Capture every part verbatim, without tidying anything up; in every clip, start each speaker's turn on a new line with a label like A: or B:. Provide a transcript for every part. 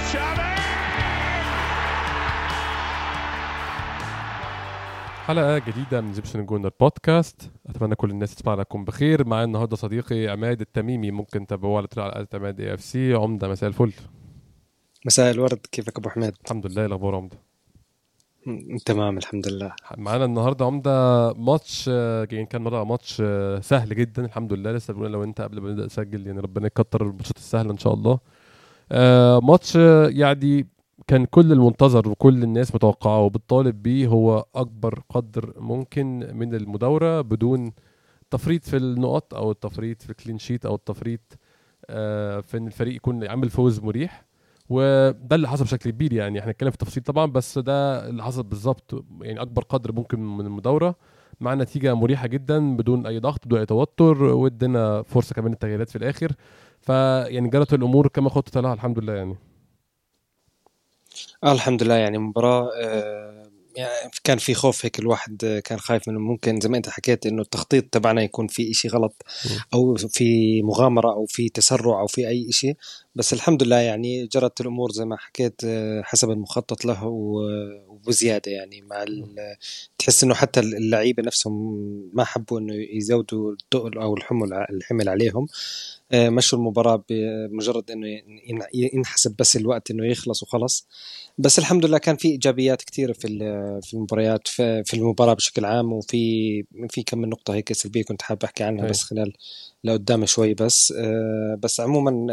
A: حلقة جديدة من زيبشن جونر بودكاست. أتمنى كل الناس تسمع لكم بخير. معايا النهاردة صديقي عماد التميمي، ممكن تابعوه على طريقة على عماد اي اف سي. عمدة، مساء الفل.
B: مساء الورد، كيفك أبو حميد؟
A: الحمد لله. الأخبار عمدة؟
B: تمام الحمد لله.
A: معانا النهاردة عمدة ماتش يعني كان مرة ماتش سهل جدا الحمد لله. لسه بقول لو انت قبل ما نبدأ نسجل يعني ربنا يكتر الماتشات السهلة ان شاء الله. ماتش يعني كان كل المنتظر وكل الناس متوقعه وبتطالب بيه، هو أكبر قدر ممكن من المداورة بدون تفريط في النقط أو التفريط في الكلين شيت أو التفريط في أن الفريق يكون عامل فوز مريح. وده اللي حصل بشكل كبير. يعني احنا نتكلم في التفصيل طبعا، بس ده اللي حصل بالظبط. يعني أكبر قدر ممكن من المداورة مع نتيجة مريحة جدا بدون أي ضغط بدون أي توتر، وادينا فرصة كمان التغييرات في الآخر. فيعني جرت الأمور كما خطط لها الحمد لله. يعني
B: آه الحمد لله. يعني مباراة آه يعني كان في خوف هيك، الواحد كان خايف منه ممكن زي ما انت حكيت انه التخطيط تبعنا يكون في اشي غلط او في مغامرة او في تسرع او في اي اشي، بس الحمد لله يعني جرت الامور زي ما حكيت حسب المخطط له وبزيادة. يعني مع تحس انه حتى اللعيبة نفسهم ما حبوا انه يزودوا الثقل او الحمل الحمل عليهم. مشوا المباراة بمجرد انه ينحسب بس الوقت انه يخلص وخلص. بس الحمد لله كان في ايجابيات كثيره في في المباريات في المباراه بشكل عام، وفي في كم من نقطه هيك سلبيه كنت حابب احكي عنها بس خلال لقدام شوي. بس بس عموما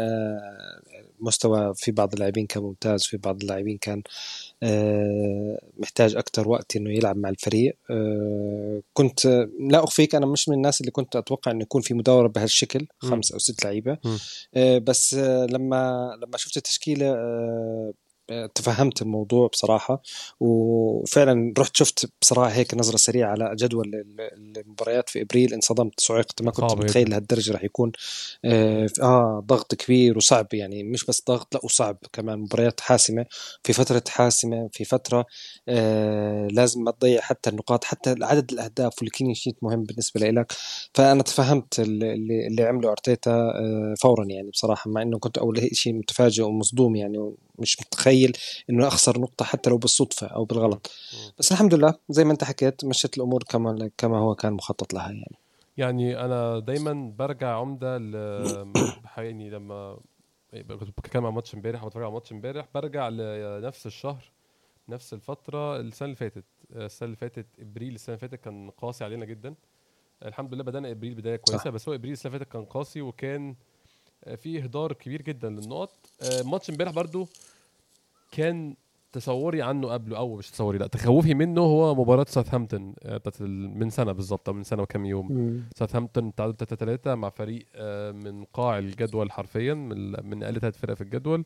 B: مستوى في بعض اللاعبين كان ممتاز، في بعض اللاعبين كان محتاج أكتر وقت إنه يلعب مع الفريق. كنت لا أخفيك أنا مش من الناس اللي كنت أتوقع إنه يكون في مداورة بهالشكل خمس أو ست لعيبة، بس لما لما شفت التشكيلة تفهمت الموضوع بصراحة، وفعلا رحت شفت بصراحة هيك نظرة سريعة على جدول المباريات في إبريل، انصدمت، صعقت، ما كنت متخيل لهالدرجة رح يكون آه, آه ضغط كبير وصعب. يعني مش بس ضغط، لا وصعب كمان، مباريات حاسمة في فترة حاسمة في فترة آه لازم ما تضيع حتى النقاط، حتى عدد الأهداف والكلين شيت مهم بالنسبة لك. فأنا تفهمت اللي, اللي عمله أرتيتا آه فورا يعني بصراحة، مع إنه كنت أول شيء متفاجئ ومصدوم يعني، مش متخيل انه اخسر نقطه حتى لو بالصدفه او بالغلط. بس الحمد لله زي ما انت حكيت مشيت الامور كما كما هو كان مخطط لها. يعني
A: يعني انا دايما برجع عمده ل يعني لما كنت بتكلم عن ماتش امبارح او بتفرج على ماتش امبارح برجع لنفس الشهر نفس الفتره السنه اللي فاتت. السنه اللي فاتت ابريل السنه اللي فاتت كان قاسي علينا جدا. الحمد لله بدانا ابريل بدايه كويسه، بس هو ابريل السنه اللي فاتت كان قاسي وكان فيه اهدار كبير جدا للنقط. ماتش امبارح برضو كان تصوري عنه قبله، او مش تصوري لا تخوفي منه، هو مباراه ساوثهامبتون بتاعت من سنه بالظبط او من سنه وكم يوم. ساوثهامبتون تعادل ثلاثة ثلاثة مع فريق من قاع الجدول حرفيا، من من اقل ثلاث فرق في الجدول.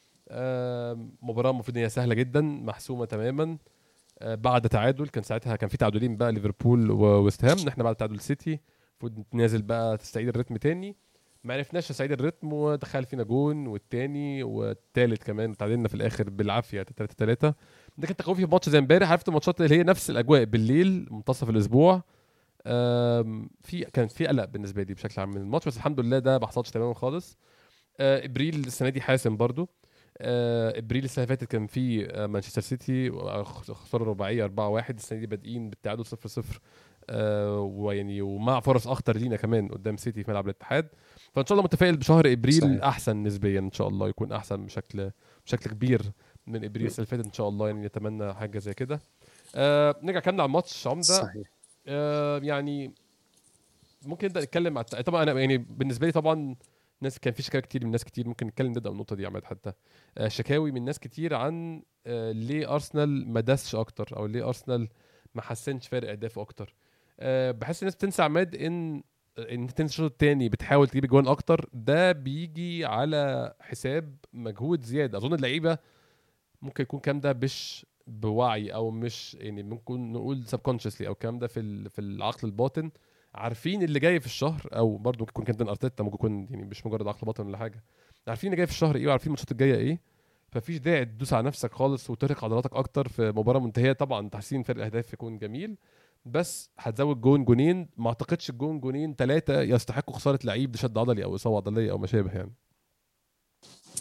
A: مباراه المفروض هي سهله جدا محسومه تماما بعد تعادل. كان ساعتها كان في تعادلين بقى، ليفربول وويست هام. احنا بعد تعادل سيتي المفروض ننزل بقى تستعيد الريتم تاني، ما عرفناش نستعيد الريتم ودخل فينا جون والتاني والتالت كمان، تعادلنا في الاخر بالعافيه ثلاثة ثلاثة. ده كان تخوفي في ماتش زي امبارح. عرفت الماتشات اللي هي نفس الاجواء بالليل منتصف الاسبوع في كانت في قلق بالنسبه لي بشكل عام من الماتش، بس الحمد لله ده ما حصلش تماما خالص. ابريل السنه دي حاسم برضو. ابريل السنه اللي فاتت كان في مانشستر سيتي خساره رباعيه أربعة واحد. السنه دي بادئين بالتعادل صفر صفر ويعني ومع فرص اخطر لينا كمان قدام سيتي في ملعب الاتحاد. فان شاء الله متفائل بشهر ابريل صحيح. احسن نسبيا ان شاء الله، يكون احسن بشكل بشكل كبير من ابريل السنه اللي فاتت ان شاء الله. يعني نتمنى حاجه زي كده. آه نرجع كلامنا على الماتش عمده.
B: صحيح.
A: آه يعني ممكن نبدا نتكلم على طبعا انا يعني بالنسبه لي طبعا ناس كان في شكاوي كتير من ناس كتير، ممكن نتكلم نبدا النقطه دي عماد حتى آه شكاوي من ناس كتير عن آه ليه ارسنال ما داسش اكتر، او ليه ارسنال ما حسنش فارق اهدافه اكتر. أه بحس الناس بتنسى عماد ان ان تنسى الشوط الثاني بتحاول تجيب جوان اكتر، ده بيجي على حساب مجهود زياده. اظن اللعيبه ممكن يكون كام ده مش بوعي او مش يعني ممكن نقول سبكونشسلي او الكلام ده في في العقل الباطن، عارفين اللي جاي في الشهر، او برضو ممكن يكون كابتن ارتيتا ممكن يكون يعني مش مجرد عقل باطن ولا حاجه، عارفين اللي جاي في الشهر ايه وعارفين الماتشات الجايه ايه. ففيش داعي تدوس على نفسك خالص وترهق عضلاتك اكتر في مباراه منتهيه. طبعا تحسين فرق الاهداف يكون جميل، بس هتزود جون جونين، ما اعتقدش الجون جونين ثلاثه يستحقوا خساره لعيب بشد عضلي او اصابه عضليه او ما شابه يعني.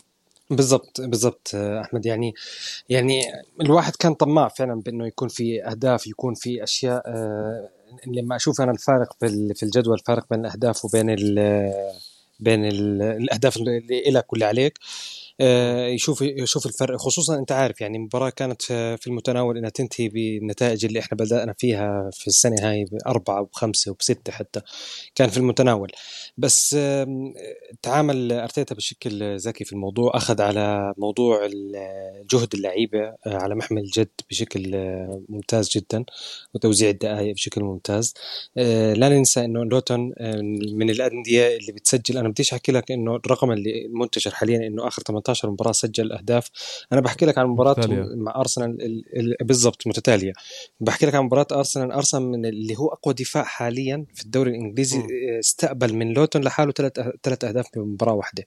B: بالضبط بالضبط احمد. يعني يعني الواحد كان طماع فعلا بانه يكون في اهداف، يكون في اشياء. آه، لما اشوف انا الفارق في ال- في الجدول، الفارق بين الاهداف وبين ال- بين ال- الاهداف اللي لك واللي عليك.
A: مم.
B: آه، يشوف يشوف الفرق. خصوصا انت عارف يعني مباراة كانت في في المتناول انها تنتهي بالنتائج اللي احنا بدأنا فيها في السنة هاي بأربعة وبخمسة وبستة حتى، كان في المتناول. بس آم، تعامل أرتيتا بشكل ذكي في الموضوع، أخذ على موضوع ال- جهد اللعيبة آه، على محمل الجد بشكل آه، ممتاز جدا، وتوزيع الدقائق بشكل ممتاز. آه، لا ننسى انه لوتون آه، من الانديه اللي بتسجل. انا بديش احكي لك انه الرقم اللي المنتشر حاليا انه اخر ثمانية عشر مباراه سجل اهداف. انا بحكي لك عن مباراه
A: متتالية.
B: مع ارسنال ال- ال- بالضبط متتاليه. بحكي لك عن مباراه ارسنال. ارسنال من اللي هو اقوى دفاع حاليا في الدوري الانجليزي
A: مم.
B: آه، استقبل من لوتون لحاله ثلاث ثلاث اهداف بمباراه واحده.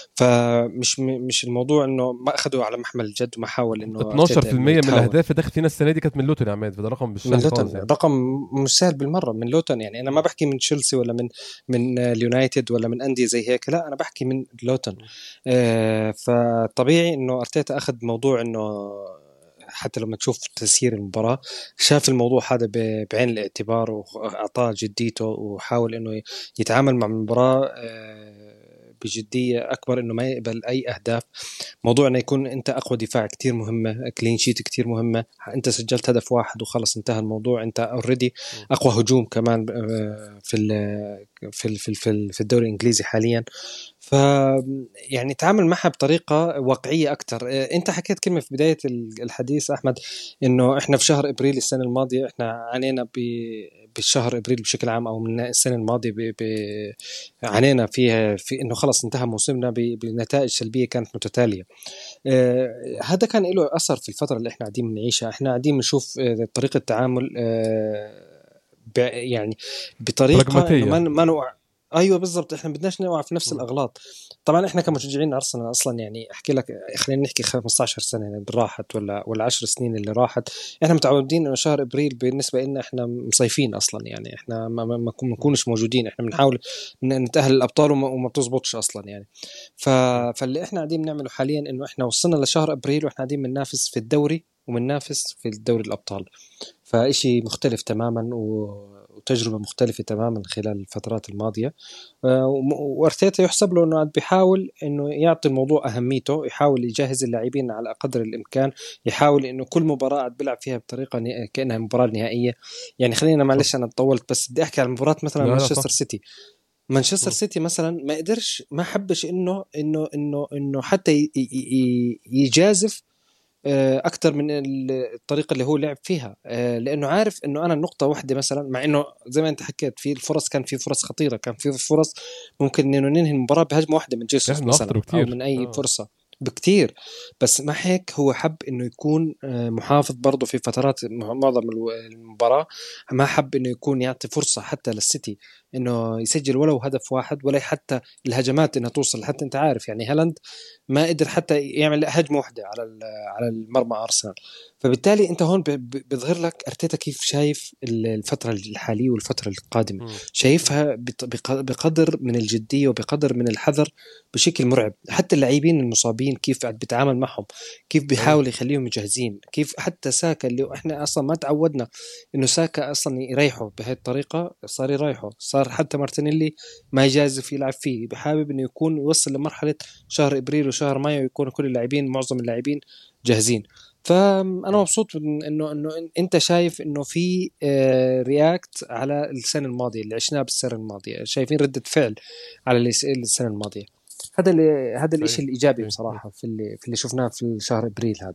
B: فمش م- مش الموضوع انه ما اخذوا على محمل الجد وما حاول انه ارتيتا انه
A: اتناشر في المية من
B: يتهاون.
A: الاهداف اللي داخل فينا السنه دي كانت من لوتون يا عماد، فده رقم مش
B: من
A: سهل خالص
B: لوتون
A: يعني.
B: رقم مش سهل بالمره من لوتون. يعني انا ما بحكي من تشيلسي ولا من من اليونايتد ولا من انديه زي هيك، لا انا بحكي من لوتون. آه فطبيعي انه ارتيتا اخذ موضوع انه حتى لما تشوف تسيير المباراة شاف الموضوع هذا ب- بعين الاعتبار وأعطاه جديته وحاول إنه يتعامل مع المباراة آه، بجدية أكبر، إنه ما يقبل أي أهداف. موضوع انه يكون انت اقوى دفاع كتير مهمه، كلين شيت كتير مهمه. انت سجلت هدف واحد وخلص انتهى الموضوع. انت اوريدي
A: مم.
B: اقوى هجوم كمان آه، في ال في ال في ال في الدوري الانجليزي حاليا. ف يعني تعامل معها بطريقه واقعيه اكثر. انت حكيت كلمه في بدايه الحديث احمد، انه احنا في شهر ابريل السنه الماضيه احنا عانينا ب بالشهر ابريل بشكل عام، او من السنه الماضيه ب... ب... عانينا فيها في انه خلص انتهى موسمنا ب... بنتائج سلبيه كانت متتاليه. آه، هذا كان له أثر في الفترة اللي احنا قاعدين بنعيشها. احنا قاعدين بنشوف آه، طريقة تعامل آه، ب- يعني بطريقة انه ما
A: براجماتيه.
B: ما نوقع. ايوه بالضبط، احنا بدناش نوقع في نفس
A: مم.
B: الاغلاط. طبعا احنا
A: مم.
B: كمشجعين ارسنال اصلا، يعني احكي لك خلينا نحكي خمسة عشر سنه اللي راحت ولا ولا عشر سنين اللي راحت، احنا متعودين انه شهر ابريل بالنسبه لنا احنا مصيفين اصلا. يعني احنا ما ما ما
A: مم.
B: نكونش موجودين، احنا بنحاول ن- نتاهل الابطال وما, وما بتزبطش اصلا يعني. ف...
A: مم.
B: فاللي احنا قاعدين بنعمله حاليا انه احنا وصلنا لشهر ابريل واحنا قاعدين بننافس في الدوري وبننافس في الدوري الابطال. فإشي مختلف تماما و... وتجربة مختلفة تماما خلال الفترات الماضية. آه، وم- وارتيتا يحسب له انه قاعد بيحاول انه يعطي الموضوع اهميته، يحاول يجهز اللاعبين على قدر الامكان، يحاول انه كل مباراة قاعد بيلعب فيها بطريقة ن- كأنها مباراة نهائية. يعني خلينا
A: صح.
B: معلش انا طولت، بس بدي احكي عن مباراة مثلا
A: لا لا
B: مانشستر
A: صح.
B: سيتي. مانشستر
A: مم.
B: سيتي مثلا ما قدرش، ما حبش انه انه انه انه حتى ي- ي- ي- يجازف آه، اكثر من ال- الطريقه اللي هو لعب فيها. آه، لانه عارف انه انا النقطه واحده مثلا، مع انه زي ما انت حكيت في الفرص، كان في فرص خطيره، كان في فرص ممكن انه ننهي المباراه بهجمه واحده من جيسوس
A: احنا اخطر
B: مثلا او
A: كتير
B: من اي
A: اه.
B: فرصه بكتير. بس مع هيك هو حب انه يكون آه، محافظ برضه في فترات مع- معظم الو- المباراه. ما حب انه يكون يعطي فرصه حتى للسيتي انه يسجل ولو هدف واحد، ولا حتى الهجمات انها توصل. حتى انت عارف يعني هالاند ما قدر حتى يعمل هجمه واحده على ال- على المرمى ارسنال. فبالتالي انت هون ب- ب- بيظهر لك ارتيتا كيف شايف ال- الفتره الحاليه والفتره القادمه.
A: مم. مم.
B: شايفها بط- بق- بقدر من الجديه وبقدر من الحذر بشكل مرعب. حتى اللاعبين المصابين كيف قاعد بيتعامل معهم، كيف
A: ايوه.
B: بيحاول يخليهم جاهزين، كيف حتى ساكا اللي احنا اصلا ما تعودنا انه ساكا اصلا يريحه بهي الطريقه، صار يريحه. صار حتى مارتينيلي ما يجازف يلعب فيه، بحابب انه يكون يوصل لمرحله شهر ابريل وشهر مايو يكونوا كل اللاعبين، معظم اللاعبين جاهزين. فانا
A: مم.
B: مبسوط من انه انه انت شايف انه في آه، رياكت على السنه الماضيه اللي عشناها بالسنه الماضيه، شايفين رده فعل على اللي السنه الماضيه. هذا اللي هذا الشيء
A: ايوه.
B: الايجابي
A: ايوه. ايوه.
B: بصراحه في اللي في اللي شفناه في شهر ابريل هذا.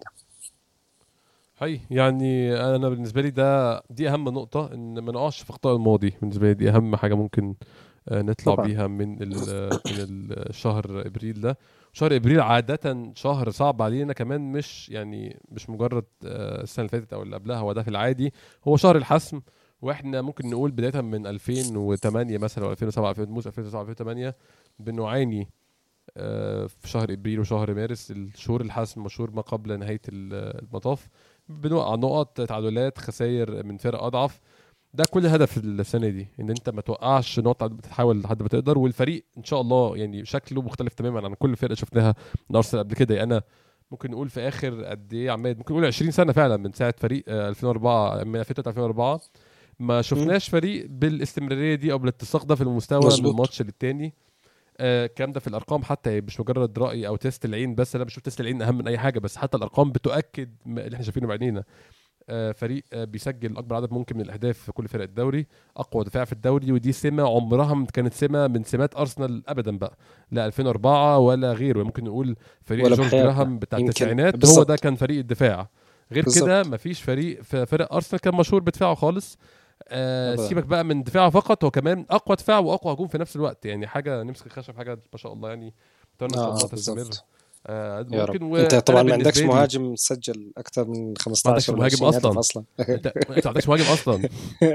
A: هي يعني انا بالنسبه لي ده دي اهم نقطه، ان ما نقعش في اخطاء الماضي. بالنسبه لي دي اهم حاجه ممكن آه، نطلع
B: طبعا.
A: بيها من ال من الشهر ابريل ده. شهر ابريل عاده شهر صعب علينا كمان، مش يعني مش مجرد آه، السنه اللي فاتت او اللي قبلها، هو ده في العادي هو شهر الحسم. واحنا ممكن نقول بدايه من ألفين وثمانية مثلا او ألفين وسبعة ألفين وسبعة ألفين وثمانية بنعاني آه، في شهر ابريل وشهر مارس، الشهور الحسم وشهور ما قبل نهايه ال- المطاف، بنوقع نقط، تعادلات، خسائر من فرق اضعف. ده كل هدف السنه دي، ان انت ما توقعش نقطه، بتحاول لحد ما تقدر. والفريق ان شاء الله يعني شكله مختلف تماما عن كل فرقه شفناها من ارسنال قبل كده. يعني انا ممكن نقول في اخر قد ايه عماد، ممكن نقول عشرين سنه فعلا من ساعه فريق آه، ألفين وأربعة، من ألفين وثلاثة ألفين وأربعة ما
B: مم.
A: شفناش فريق بالاستمراريه دي او بالاتساق ده في المستوى من
B: مظبوط.
A: ماتش للتاني. آه، الكلام ده في الارقام حتى، مش مجرد راي او تيست العين بس، انا بشوف تيست العين اهم من اي حاجه، بس حتى الارقام بتؤكد ما- اللي احنا شايفينه بعينينا. آه، فريق آه، بيسجل اكبر عدد ممكن من الاهداف في كل فرق الدوري، اقوى دفاع في الدوري، ودي سمه عمرها ما كانت سمه من سمات ارسنال ابدا بقى، لا ألفين وأربعة ولا غيره. ممكن نقول فريق
B: ولا
A: جورج
B: بحياتنا
A: جراهام بتاع
B: يمكن.
A: التسعينات هو ده
B: بالضبط.
A: كان فريق الدفاع. غير كده
B: بالضبط.
A: مفيش فريق في فرق ارسنال كان مشهور بدفاعه خالص. آه،
B: ابدا.
A: سيبك بقى من دفاعه فقط، هو كمان اقوى دفاع واقوى هجوم في نفس الوقت، يعني حاجه نمسك الخشب، حاجه ما شاء الله يعني. اتمنى ان شاء
B: اه
A: الله
B: اه
A: تستمر.
B: بالضبط.
A: آه،
B: يا رب.
A: ممكن.
B: انت
A: وانا
B: طبعا ما عندكش
A: بالنسبه لي
B: مهاجم سجل اكثر من
A: ما عندكش
B: خمستاشر ولا
A: مهاجم
B: عشرين هدف
A: اصلا.
B: اصلا.
A: انت انت ما عندكش مهاجم اصلا.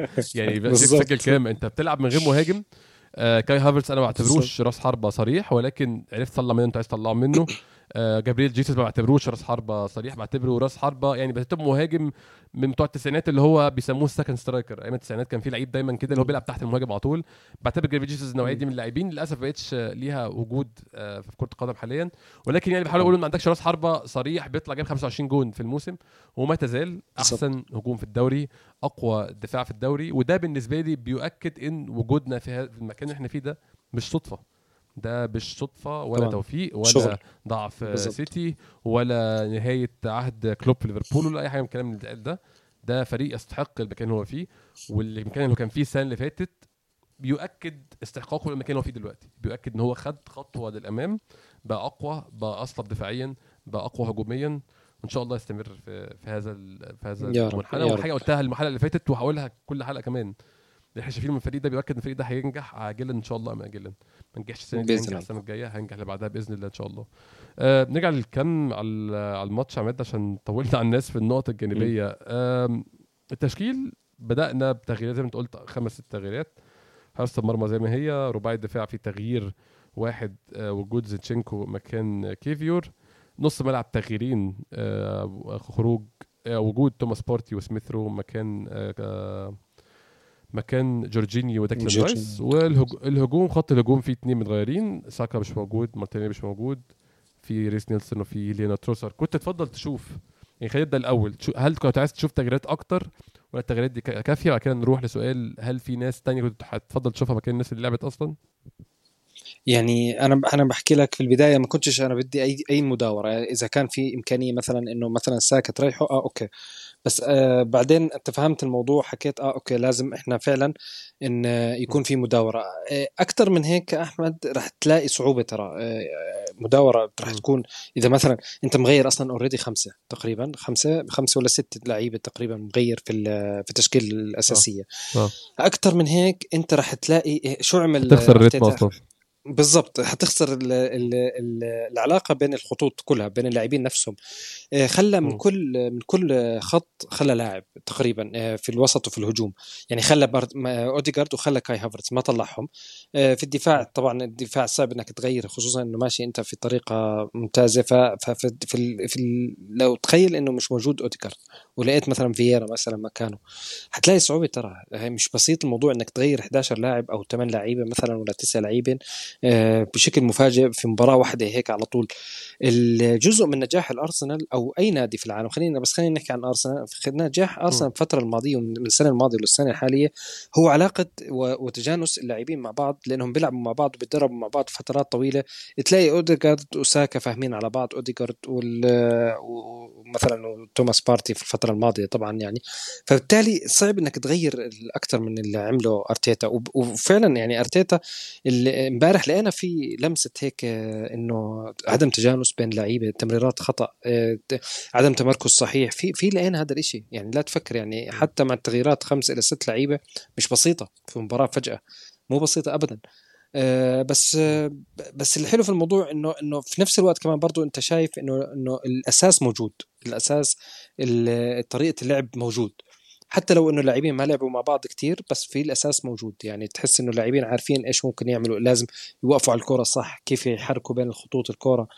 A: يعني سيبك تسجل
B: بالضبط.
A: كام، انت بتلعب من غير مهاجم. آه كاي هافرتس انا ما
B: بالضبط.
A: بعتبروش راس حربه صريح، ولكن عرفت تطلع منه انت عايز تطلعه منه. آه جابرييل جيسوس ما بعتبروش راس حربه صريح، بعتبره راس حربه يعني بعتبره مهاجم من بتوع التسعينات اللي هو بيسموه السكند سترايكر. ايام التسعينات كان في لعيب دايما كده اللي هو بيلعب تحت المهاجم على طول. بعتبر جابرييل جيسوس النوعيه دي من اللاعبين، للاسف ما بقتش ليها وجود آه في كره القدم حاليا. ولكن يعني بحاول اقول ان ما عندكش راس حربه صريح بيطلع جايب خمسة وعشرين جون في الموسم، وما تزال
B: بالضبط.
A: احسن هجوم في الدوري، اقوى دفاع في الدوري. وده بالنسبه لي بيؤكد ان وجودنا في هذا المكان اللي احنا فيه ده مش صدفه. ده مش صدفه ولا
B: طبعا
A: توفيق
B: شغل.
A: ولا ضعف آه،
B: بالضبط.
A: سيتي ولا نهايه عهد كلوب في ليفربول ولا اي حاجه من الكلام اللي اتقال ده. ده فريق يستحق المكان اللي هو فيه، والمكان اللي هو كان فيه السنه اللي فاتت بيؤكد استحقاقه للمكان اللي هو فيه دلوقتي، بيؤكد ان هو خد خطوه للامام، بقى اقوى، بقى اصلب دفاعيا، بقى اقوى هجوميا. ان شاء الله يستمر في في هذا ال- في هذا
B: يا رب
A: المنحنى.
B: يا رب.
A: وحاجه قلتها المحلقه اللي فاتت وهقولها كل حلقه كمان، اللي احنا شايفين من الفريق ده بيؤكد ان الفريق ده هينجح عاجلا ان شاء الله ام اجلا. ما نجحش السنه دي
B: باذن
A: هينجح
B: الله.
A: السنه الجايه، هينجح اللي بعدها باذن الله ان شاء الله. أه نرجع للكم على على الماتش عماد عشان طولنا على الناس في النقط
B: مم.
A: الجانبيه. أه التشكيل بدانا بتغييرات زي ما انت قلت، خمس ست تغييرات. حراسه المرمى زي ما هي، رباعي الدفاع في تغيير واحد، أه وجود زيتشينكو مكان كيفيور. نص ملعب تغييرين، أه خروج أه وجود توماس بارتي وسميثرو مكان أه مكان جورجينيو وديكلان رايس.
B: جورجين.
A: والهجوم خط الهجوم فيه اتنين متغيرين، ساكا مش موجود، مارتينيلي مش موجود، في ريس نيلسون وفي لينا تروسر. كنت تفضل تشوف يعني، خلينا نبدا الاول، هل كنت عايز تشوف تغييرات اكتر ولا التغييرات دي كافيه؟ بعد كده نروح لسؤال هل في ناس تانية كنت هتفضل تشوفها مكان الناس اللي لعبت اصلا؟
B: يعني انا انا بحكي لك في البدايه ما كنتش انا بدي اي اي مداوره، يعني اذا كان في امكانيه مثلا انه مثلا ساكا تريحه اه اوكي. بس آه بعدين انت فهمت الموضوع، حكيت اه اوكي لازم احنا فعلا ان آه، يكون في مداوره آه اكثر من هيك. احمد رح تلاقي صعوبه ترى. آه مداوره رح
A: م.
B: تكون اذا مثلا انت مغير اصلا اوريدي خمسه تقريبا، خمسه خمسه ولا ست لعيبه تقريبا مغير في ال- في التشكيل
A: اه
B: الاساسيه.
A: اه
B: اكثر من هيك انت رح تلاقي شو عمل
A: هتخسر
B: آه،
A: الريتم
B: ارتيتا.
A: اصلا.
B: بالضبط حتخسر ال ال ال العلاقة بين الخطوط كلها بين اللاعبين نفسهم. آه، خلى من
A: م.
B: كل من كل خط خلى لاعب تقريبا آه، في الوسط وفي الهجوم. يعني خلى بارد ما- اوديجارد وخلى كاي هافرتز ما طلعهم. آه، في الدفاع طبعا الدفاع صعب انك تغير، خصوصا انه ماشي انت في طريقة ممتازة. ف- ففي في ال في ال لو تخيل انه مش موجود اوديجارد ولقيت مثلا فييرا مثلا مكانه، هتلاقي صعوبة ترى. هي مش بسيط الموضوع انك تغير إحداشر لاعب او ثمانية لعيبة مثلا ولا تسعة لاعبين آه، بشكل مفاجئ في مباراة واحدة هيك على طول. الجزء من نجاح الارسنال او اي نادي في العالم، خلينا بس خلينا نحكي عن ارسنال. نجاح
A: م.
B: ارسنال الفتره الماضيه ومن السنه الماضيه للسنه الحاليه هو علاقه و- وتجانس اللاعبين مع بعض، لانهم بيلعبوا مع بعض وبيتدربوا مع بعض فترات طويله. تلاقي اوديجارد وساكا فاهمين على بعض، اوديجارد وال- ومثلا توماس بارتي في الفتره الماضيه طبعا يعني. فبالتالي صعب انك تغير اكثر من اللي عمله ارتيتا. وب- وفعلا يعني ارتيتا اللي- امبارح لقينا في لمسه هيك آه، انه عدم تجانس بين لعيبه، تمريرات خطا، آه، ت- عدم تمركز صحيح في في لقينا هذا الاشي. يعني لا تفكر يعني
A: م.
B: حتى مع التغييرات خمس الى ست لعيبه مش بسيطه في مباراه فجاه، مو بسيطه ابدا. آه، بس
A: م.
B: آه، بس الحلو في الموضوع انه انه في نفس الوقت كمان برضو انت شايف انه انه الاساس موجود. الاساس ال- طريقه اللعب موجود، حتى لو انه اللاعبين ما لعبوا مع بعض كتير بس في الاساس موجود. يعني تحس انه اللاعبين عارفين ايش ممكن يعملوا، لازم يوقفوا على الكرة صح، كيف يحركوا بين الخطوط الكرة.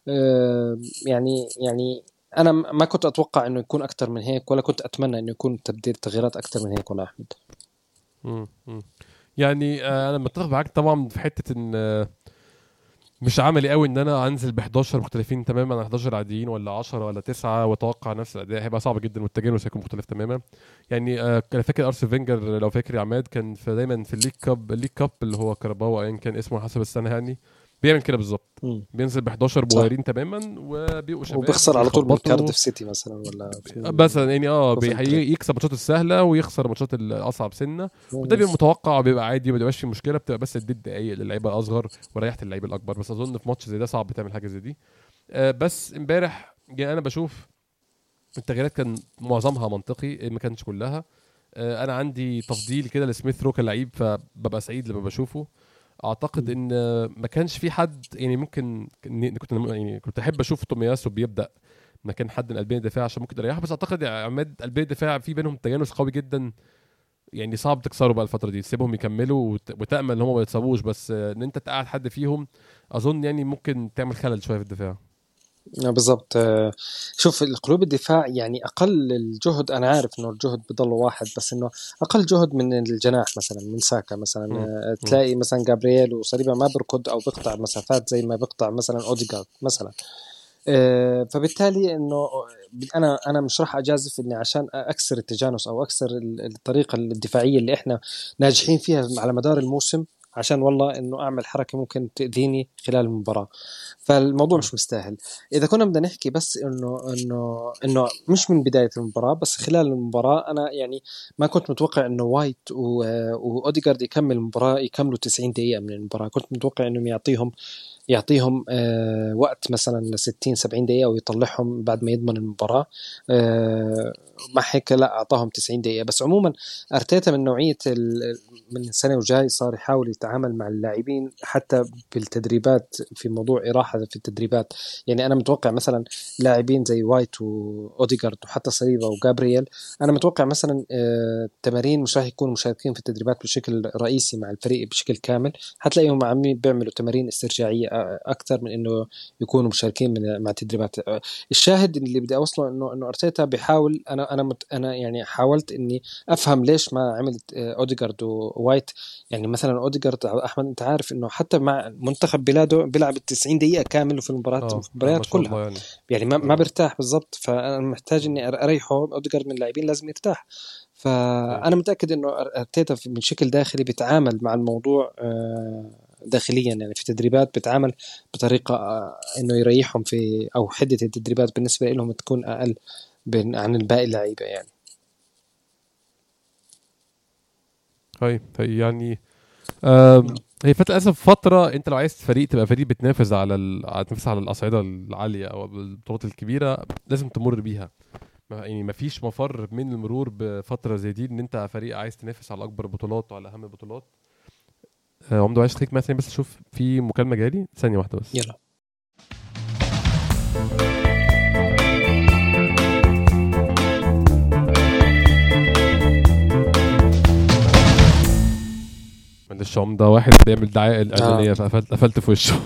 B: آه، يعني يعني انا ما كنت اتوقع انه يكون اكثر من هيك، ولا كنت اتمنى انه يكون تبديل تغييرات اكثر من هيك ولا احمد.
A: مم. مم. يعني آه، انا متفق معاك طبعا في حته ان آه، مش عملي قوي ان انا انزل ب احداشر مختلفين تماما عن احداشر عاديين ولا عشرة ولا تسعة واتوقع نفس الاداء، هيبقى صعب جدا والتجانس هيكون مختلف تماما. يعني آه، كان فاكر ارسنال فينجر، لو فاكر يا عماد، كان في دايما في الليج كاب، الليج كاب اللي هو كاراباو ايا كان اسمه حسب السنه، يعني بيعمل كده بالظبط،
B: مم.
A: بينزل ب احداشر
B: صح،
A: مغيرين تماما وبيبقوا شباب
B: وبيخسر على طول من
A: وبيخبطوا.
B: كارديف سيتي مثلا ولا في
A: مثلا يعني اه بي-
B: كوفنتري.
A: هي- يكسب الماتشات السهله ويخسر الماتشات الاصعب سنه، وده بيبقى
B: بس
A: متوقع وبيبقى عادي، ما بيبقاش في مشكله، بتبقى بس اديت دقايق للعيبه الاصغر وريحت اللعيبه الاكبر. بس اظن في ماتش زي ده صعب تعمل حاجه زي دي. آه، بس امبارح يعني انا بشوف التغييرات كان معظمها منطقي، ما كانش كلها. آه، انا عندي تفضيل كده لسميث رو كلاعب، فببقى سعيد لما بشوفه. اعتقد ان آه، ما كانش في حد يعني ممكن كنت يعني كنت احب اشوف تومياسو بيبدا مكان حد من قلبين الدفاع عشان ممكن يريحه. بس اعتقد يا عماد قلبين الدفاع في بينهم تجانس قوي جدا، يعني صعب تكسره بقى الفتره دي، تسيبهم يكملوا وت- وتامل ان هم ما يتصابوش، بس آه، ان انت تقعد حد فيهم اظن يعني ممكن تعمل خلل شويه في الدفاع.
B: بالضبط. آه، شوف القلوب الدفاع يعني أقل الجهد، أنا عارف إنه الجهد بضل واحد، بس إنه أقل جهد من الجناح مثلا من ساكا مثلا.
A: مم.
B: آه،
A: مم.
B: تلاقي مثلا جابرييل وصليبا ما بركض أو بيقطع مسافات زي ما بيقطع مثلا أوديجارد مثلا. آه، فبالتالي إنه أنا أنا مش راح أجازف إني عشان أكسر التجانس أو أكسر ال- الطريقة الدفاعية اللي إحنا ناجحين فيها على مدار الموسم، عشان والله إنه أعمل حركة ممكن تأذيني خلال المباراة. فالموضوع
A: مم.
B: مش مستاهل. إذا كنا بدنا نحكي بس إنه إنه إنه مش من بداية المباراة بس خلال المباراة، أنا يعني ما كنت متوقع إنه وايت و- وأوديجارد يكمل المباراة يكملوا تسعين دقيقة من المباراة. كنت متوقع إنهم يعطيهم يعطيهم آه وقت مثلا ل ستين سبعين دقيقة ويطلعهم بعد ما يضمن المباراة. آه مع هيك لا أعطاهم تسعين دقيقة. بس عموما أرتيتا من نوعية ال- من السنة وجاي صار يحاول يتعامل مع اللاعبين حتى بالتدريبات، في موضوع إراحة في التدريبات. يعني أنا متوقع مثلا لاعبين زي وايت وأوديغارد وحتى صليبا وجابرييل، أنا متوقع مثلا آه تمارين مش راح يكونوا مشاركين في التدريبات بشكل رئيسي مع الفريق بشكل كامل، حتلاقيهم عاملين بيعملوا تمارين استرجاعية اكثر من انه يكونوا مشاركين من مع تدريبات. الشاهد اللي بدي اوصله انه انه ارتيتا بيحاول، انا انا مت انا يعني حاولت اني افهم ليش ما عملت اوديجارد ووايت. يعني مثلا اوديجارد احمد انت عارف انه حتى مع منتخب بلاده بيلعب تسعين دقيقه كامل في المباريات
A: اه آه، ما
B: المباريات
A: شاء
B: كلها،
A: الله يعني.
B: يعني ما ما
A: اه.
B: بيرتاح بالضبط. فانا محتاج
A: مم.
B: اني اريحه. اوديجارد من اللاعبين لازم يرتاح.
A: صحيح.
B: فانا متاكد انه ارتيتا من شكل داخلي بيتعامل مع الموضوع آه، داخليا، يعني في تدريبات بتعامل بطريقة آه، إنه يريحهم في، أو حدة التدريبات بالنسبة لهم تكون أقل بين عن الباقي اللعيبة يعني.
A: هاي هي يعني آم، هي فات للاسف فتره، انت لو عايز فريق تبقى فريق بتنافس على ال... على- تنافس على الاصعده العاليه او البطولات الكبيره، لازم تمر بيها. ما- يعني ما فيش مفر من المرور بفتره زي دي، ان انت فريق عايز تنافس على اكبر البطولات وعلى اهم البطولات. آه، عمده عايز خليك مثلا بس اشوف في مكالمه جالي ثانيه واحده بس.
B: يلا.
A: معلش عمده واحد بيعمل دعايه
B: آه.
A: الاعلانيه فقفلت قفلت في وشه.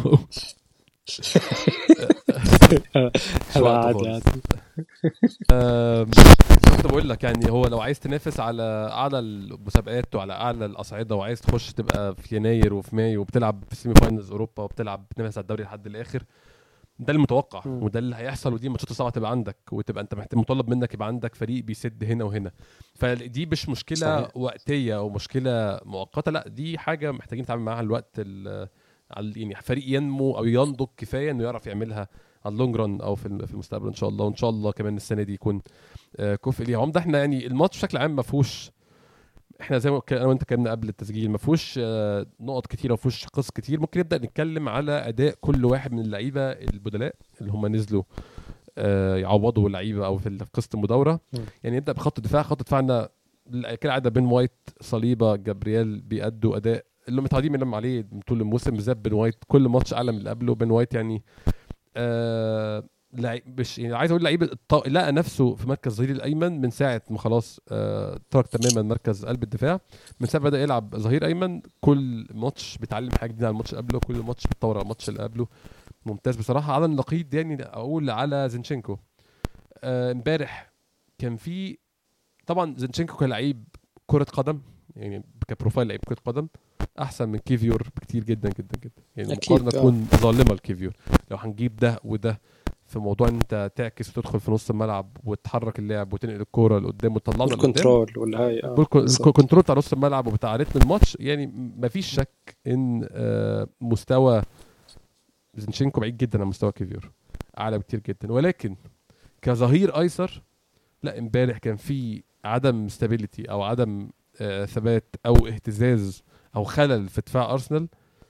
A: مش
B: لا
A: وقته
B: عادي
A: خالص.
B: عادي.
A: آم، كنت بقول لك يعني هو لو عايز تنافس على اعلى المسابقات وعلى اعلى الاصعده وعايز تخش تبقى في يناير وفي مايو وبتلعب في سيمي فاينلز اوروبا وبتلعب بتنافس على الدوري لحد الاخر، ده المتوقع
B: مم.
A: وده اللي هيحصل، ودي الماتشات الصعبه تبقى عندك وتبقى انت محتاج مطالب منك يبقى عندك فريق بيسد هنا وهنا. فدي مش مشكله
B: صحيح.
A: وقتيه او مشكله مؤقته، لا دي حاجه محتاجين نتعامل معاها الوقت ال- على يعني فريق ينمو او ينضج كفايه انه يعرف يعملها على اللونج ران او في الم- في المستقبل ان شاء الله. وان شاء الله كمان السنه دي يكون آه، كفء ليها. عمده احنا يعني الماتش بشكل عام ما فيهوش، احنا زي ما ك- انا وانت اتكلمنا قبل التسجيل، ما فيهوش آه، نقط كتير، ما فيهوش قصص كتير. ممكن نبدا نتكلم على اداء كل واحد من اللعيبه البدلاء اللي هم نزلوا آه، يعوضوا اللعيبه او في ال- في قصه المداوره.
B: مم.
A: يعني نبدا بخط الدفاع. خط دفاعنا كالعاده بين وايت صليبه جابرييل بيأدوا اداء اللي متعودين منهم عليه طول الموسم، بالذات بين وايت كل ماتش اعلى من اللي قبله. بين وايت يعني آه لعيب مش يعني عايز اقول لعيب الط- لقى نفسه في مركز ظهير الايمن من ساعه ما خلاص آه ترك تماما مركز قلب الدفاع. من ساعه بدا يلعب ظهير ايمن كل ماتش بيتعلم حاجه جديده على الماتش اللي قبله، كل ماتش بيتطور على الماتش اللي قبله. ممتاز بصراحه. على النقيض يعني اقول على زينشينكو آه، امبارح كان في طبعا زينشينكو كلاعب كره قدم يعني كبروفايل لعيب كره قدم احسن من كيفيور بكتير جدا جدا جدا. يعني
B: أكيد،
A: المقارنه تكون ظالمه لكيفيور. لو هنجيب ده وده في موضوع ان انت تعكس وتدخل في نص الملعب وتحرك اللعب وتنقل الكوره لقدام وتطلعها لقدام،
B: الكنترول والهاي اه بالظبط.
A: الكنترول بتاع نص الملعب وبتاع رتم الماتش، يعني مفيش شك ان آه، مستوى زينشينكو بعيد جدا عن مستوى كيفيور، اعلى بكتير جدا. ولكن كظهير ايسر لا، امبارح كان في عدم ستابيليتي او عدم آه، ثبات او اهتزاز او خلل في دفاع ارسنال،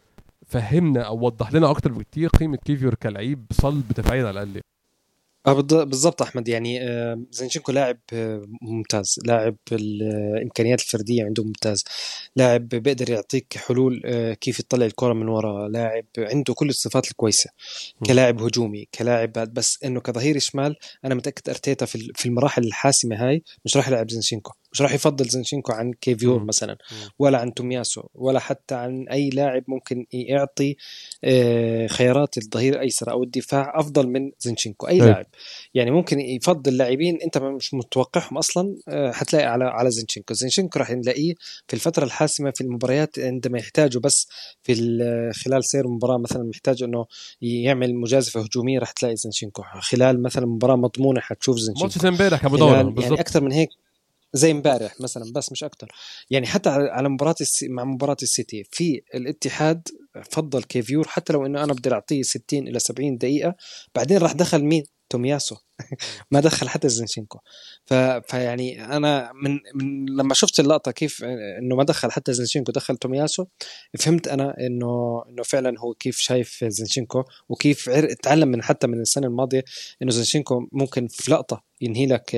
A: فهمنا او وضح لنا اكتر بكتير قيمه كيفيور كلاعب صلب دفاعيا على الاقل.
B: اه بالض- بالضبط احمد. يعني آه، زينشينكو لاعب آه، ممتاز، لاعب الامكانيات الفرديه عنده ممتاز، لاعب بيقدر يعطيك حلول آه، كيف يطلع الكره من ورا، لاعب عنده كل الصفات الكويسه
A: م.
B: كلاعب هجومي كلاعب. بس انه كظهير شمال انا متاكد ارتيتا في ال- في المراحل الحاسمه هاي مش راح يلعب زينشينكو، مش راح يفضل زينشينكو عن كيفيور
A: م.
B: مثلا،
A: م.
B: ولا عن تومياسو، ولا حتى عن اي لاعب ممكن يعطي آه، خيارات الظهير ايسر او الدفاع افضل من زينشينكو. اي
A: أي.
B: لاعب يعني ممكن يفضل لاعبين انت مش متوقعهم اصلا آه، حتلاقي على على زينشينكو. زينشينكو راح نلاقيه في الفتره الحاسمه في المباريات عندما يحتاجه، بس في ال- خلال سير المباراه مثلا محتاج انه يعمل مجازفه هجوميه، راح تلاقي زينشينكو. خلال مثلا مباراه مضمونه حتشوف
A: ماتش
B: زينشينكو.
A: زي امبارح ابو دوره
B: خلال يعني
A: بالظبط.
B: اكثر من هيك زي امبارح مثلا، بس مش اكتر. يعني حتى على على مباراه السي... مع مباراه السيتي في الاتحاد فضل كيفيور، حتى لو انه انا بدي اعطيه ستين الى سبعين دقيقه، بعدين راح دخل مين؟ تومياسو ما دخل حتى زينشينكو. ف... فيعني انا من... من لما شفت اللقطه كيف انه ما دخل حتى زينشينكو دخل تومياسو، فهمت انا انه انه فعلا هو كيف شايف زينشينكو، وكيف عر... تعلم من حتى من السنه الماضيه انه زينشينكو ممكن في لقطه ينهي لك،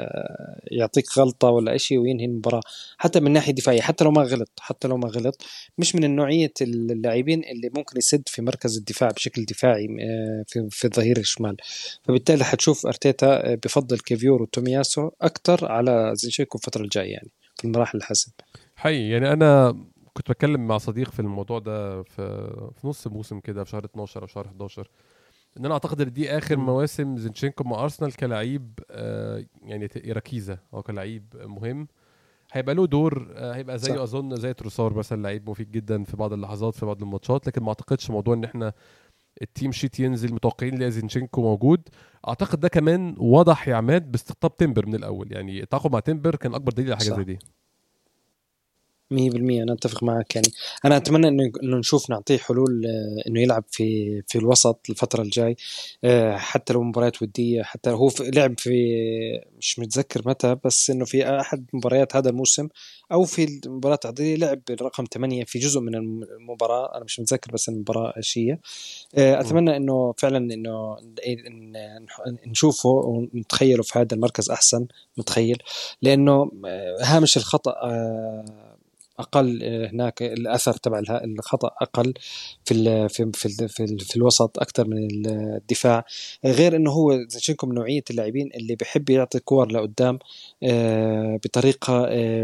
B: يعطيك غلطه ولا شيء وينهي المباراه، حتى من ناحيه دفاعيه، حتى لو ما غلط حتى لو ما غلط مش من النوعيه اللاعبين اللي ممكن يسد في مركز الدفاع بشكل دفاعي في في الظهير الشمال. فبالتالي حتشوف ارتيتا بفضل كيفيور وتومياسو اكثر على زينشينكو الفتره الجايه يعني في المراحل الحاسمه.
A: حقيقي يعني انا كنت بتكلم مع صديق في الموضوع ده في في نص موسم كده في شهر اتناشر او شهر حداشر، ان انا اعتقد ان دي اخر
B: م.
A: مواسم زينشينكو مع ارسنال كلاعب آه يعني ركيزه او كلاعب مهم، هيبقى له دور آه هيبقى زيه
B: صح.
A: اظن زي تروسار مثلا، لعيب مفيد جدا في بعض اللحظات في بعض الماتشات. لكن ما اعتقدش موضوع ان احنا التيم شيت ينزل متوقعين لا زينشينكو موجود. اعتقد ده كمان وضح يا عماد باستقطاب تيمبر من الاول، يعني التعاقد مع تيمبر كان اكبر دليل على حاجه زي دي.
B: مية بالمية أنا أتفق معك. يعني أنا أتمنى إنه إنه نشوف نعطيه حلول آه، إنه يلعب في في الوسط الفترة الجاي، آه، حتى لو مباريات ودية، حتى هو في لعب في مش متذكر متى، بس إنه في أحد مباريات هذا الموسم أو في المباراة التحضيرية لعب بالرقم ثمانية في جزء من المباراة، أنا مش متذكر بس المباراة إيشية. آه، أتمنى إنه فعلا إنه إن نشوفه ونتخيله في هذا المركز أحسن متخيل، لأنه آه، هامش الخطأ آه، اقل هناك، الاثر تبع الخطا اقل في ال في ال في ال في, ال في الوسط اكثر من الدفاع. غير انه هو زينشينكو من نوعيه اللاعبين اللي بيحب يعطي كور لقدام بطريقه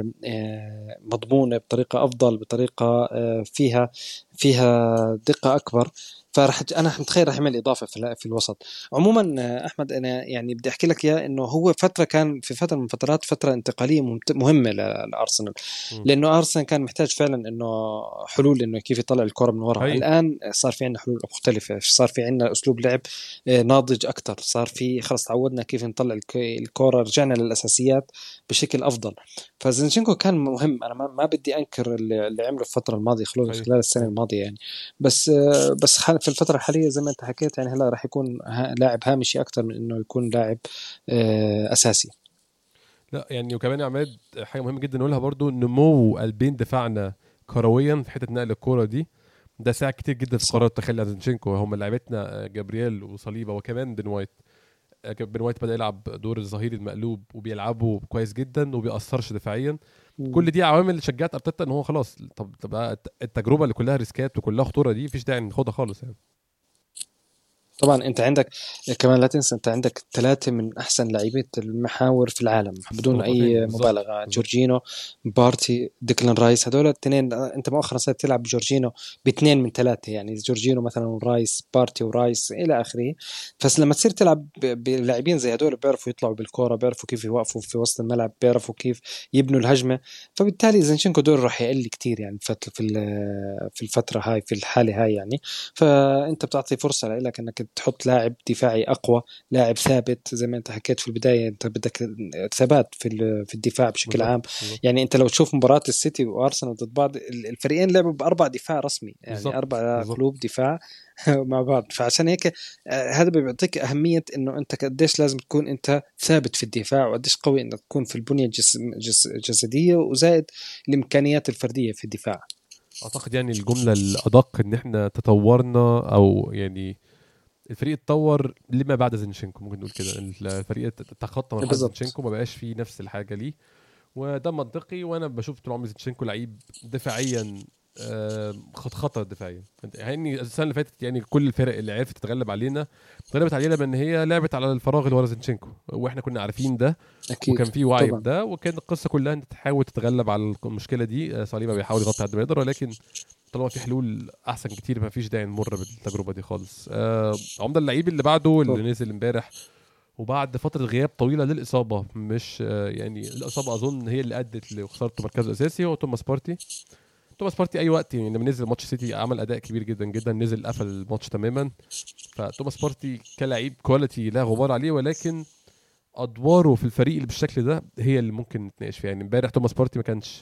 B: مضمونه، بطريقه افضل، بطريقه فيها فيها دقه اكبر. فرح انا متخيل رح يعمل اضافه في, في الوسط. عموما احمد انا يعني بدي احكي لك اياه انه هو فتره كان في فتره من فترات فتره انتقاليه مهمه لارسنال، لانه ارسنال كان محتاج فعلا انه حلول انه كيف يطلع الكره من وراء. الان صار في عندنا حلول مختلفه، صار في عندنا اسلوب لعب ناضج اكثر، صار في خلص تعودنا كيف نطلع الكره، رجعنا للاساسيات بشكل افضل. فزينشينكو كان مهم، انا ما, ما بدي انكر اللي عمله في الفتره الماضيه خلال خلال السنه الماضيه يعني، بس بس في الفتره الحاليه زي ما انت حكيت يعني هلا راح يكون لاعب هامشي اكثر من انه يكون لاعب اساسي.
A: لا يعني وكمان يا عماد حاجه مهمه جدا نقولها برضو، نمو قلبين دفاعنا كرويا في حته نقل الكوره دي ده ساعد كتير جدا في قرارات تخلي زينشينكو. هم لعيبتنا جابرييل وصليبه وكمان بن وايت. بن وايت بدا يلعب دور الظهير المقلوب وبيلعبه كويس جدا وبيأثرش دفاعيا. م. كل دي عوامل شجعت ارتيتا ان هو خلاص طب طب التجربه اللي كلها ريسكات وكلها خطوره دي مفيش داعي ناخدها خالص يعني.
B: طبعا انت عندك كمان، لا تنسى انت عندك ثلاثه من احسن لعيبه المحاور في العالم بدون اي مبالغه، جورجينو، بارتي، ديكلان رايس. هذول الاثنين انت مؤخرا صرت تلعب جورجينو باثنين من ثلاثه، يعني جورجينو مثلا ورايس، بارتي ورايس الى اخره. بس لما تصير تلعب بلاعبين زي هذول بيعرفوا يطلعوا بالكوره، بيعرفوا كيف يوقفوا في وسط الملعب، بيعرفوا كيف يبنوا الهجمه، فبالتالي زينشينكو دور راح يقل كتير يعني في في الفتره هاي، في الحاله هاي يعني. فانت بتعطي فرصه لك انك تحط لاعب دفاعي اقوى، لاعب ثابت زي ما انت حكيت في البدايه، انت بدك ثبات في في الدفاع بشكل عام. يعني انت لو تشوف مباراه السيتي وارسنال ضد بعض، الفريقين لعبوا باربع دفاع رسمي، يعني بالزبط. اربع قلوب دفاع مع بعض. فعشان هيك هذا بيعطيك اهميه انه انت قديش لازم تكون انت ثابت في الدفاع، وقديش قوي انك تكون في البنيه الجسديه، وزائد الامكانيات الفرديه في الدفاع.
A: اعتقد يعني الجمله الادق ان احنا تطورنا، او يعني الفريق اتطور لما بعد زينشينكو، ممكن نقول كده الفريق تخطى مرحله زينشينكو، ما بقاش فيه نفس الحاجه ليه، وده منطقي. وانا بشوف طول عمري زينشينكو لعيب دفاعيا خط خطر دفاعيا. يعني السنه اللي فاتت يعني كل الفرق اللي عرفت تتغلب علينا اتغلبت علينا بان هي لعبت على الفراغ اللي ورا زينشينكو، واحنا كنا عارفين ده أكيد. وكان في وعي بده، وكان القصه كلها انت تحاول تتغلب على المشكله دي. صليبه بيحاول يغطي قد ما يقدر، ولكن طالما في حلول احسن كتير ما فيش داعي نمر بالتجربه دي خالص. آه عمده اللعيب اللي بعده اللي طب. نزل امبارح وبعد فتره غياب طويله للاصابه، مش آه يعني الاصابه اظن هي اللي ادت لخسارته مركزه الاساسي، هو توماس بارتي. توماس بارتي اي وقت يعني لما نزل ماتش سيتي عمل اداء كبير جدا جدا، نزل قفل الماتش تماما. فتوماس بارتي كلاعب كواليتي لا غبار عليه، ولكن ادواره في الفريق اللي بالشكل ده هي اللي ممكن نتناقش فيها. يعني امبارح توماس بارتي ما كانش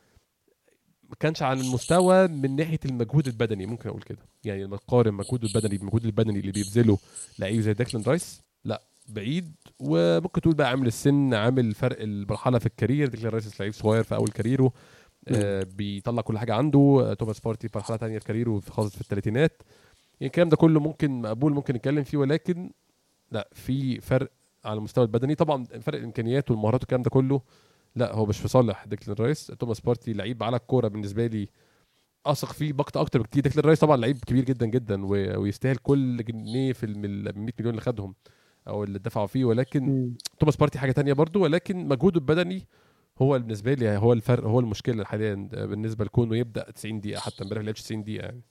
A: ما كانش على المستوى من ناحيه المجهود البدني، ممكن اقول كده. يعني لما تقارن مجهوده البدني بالمجهود البدني اللي بيبذله لعيب زي ديكلان رايس، لا بعيد. وممكن تقول بقى عامل السن، عامل فرق المرحله في الكارير. ديكلان رايس لعيب صغير في اول كاريره، آه بيطلع كل حاجه عنده. آه توماس بارتي مرحله ثانيه في كاريره خاصه في الثلاثينات. يعني الكلام ده كله ممكن مقبول، ممكن نتكلم فيه، ولكن لا، في فرق على المستوى البدني طبعا، فرق الامكانيات والمهارات والكلام ده كله لا هو مش في صالح ديكلان رايس. توماس بارتي لعيب على الكوره بالنسبه لي اثق فيه بقت اكتر بكتير. ديكلان رايس طبعا لعيب كبير جدا جدا ويستاهل كل جنيه في ال مية مليون اللي خدهم او اللي دفعوا فيه، ولكن م. توماس بارتي حاجه تانية برضو. ولكن مجهوده البدني هو بالنسبه لي هو الفرق، هو المشكله حاليا بالنسبه لكونه يبدا تسعين دقيقه. حتى امبارح لعبش تسعين دقيقه يعني.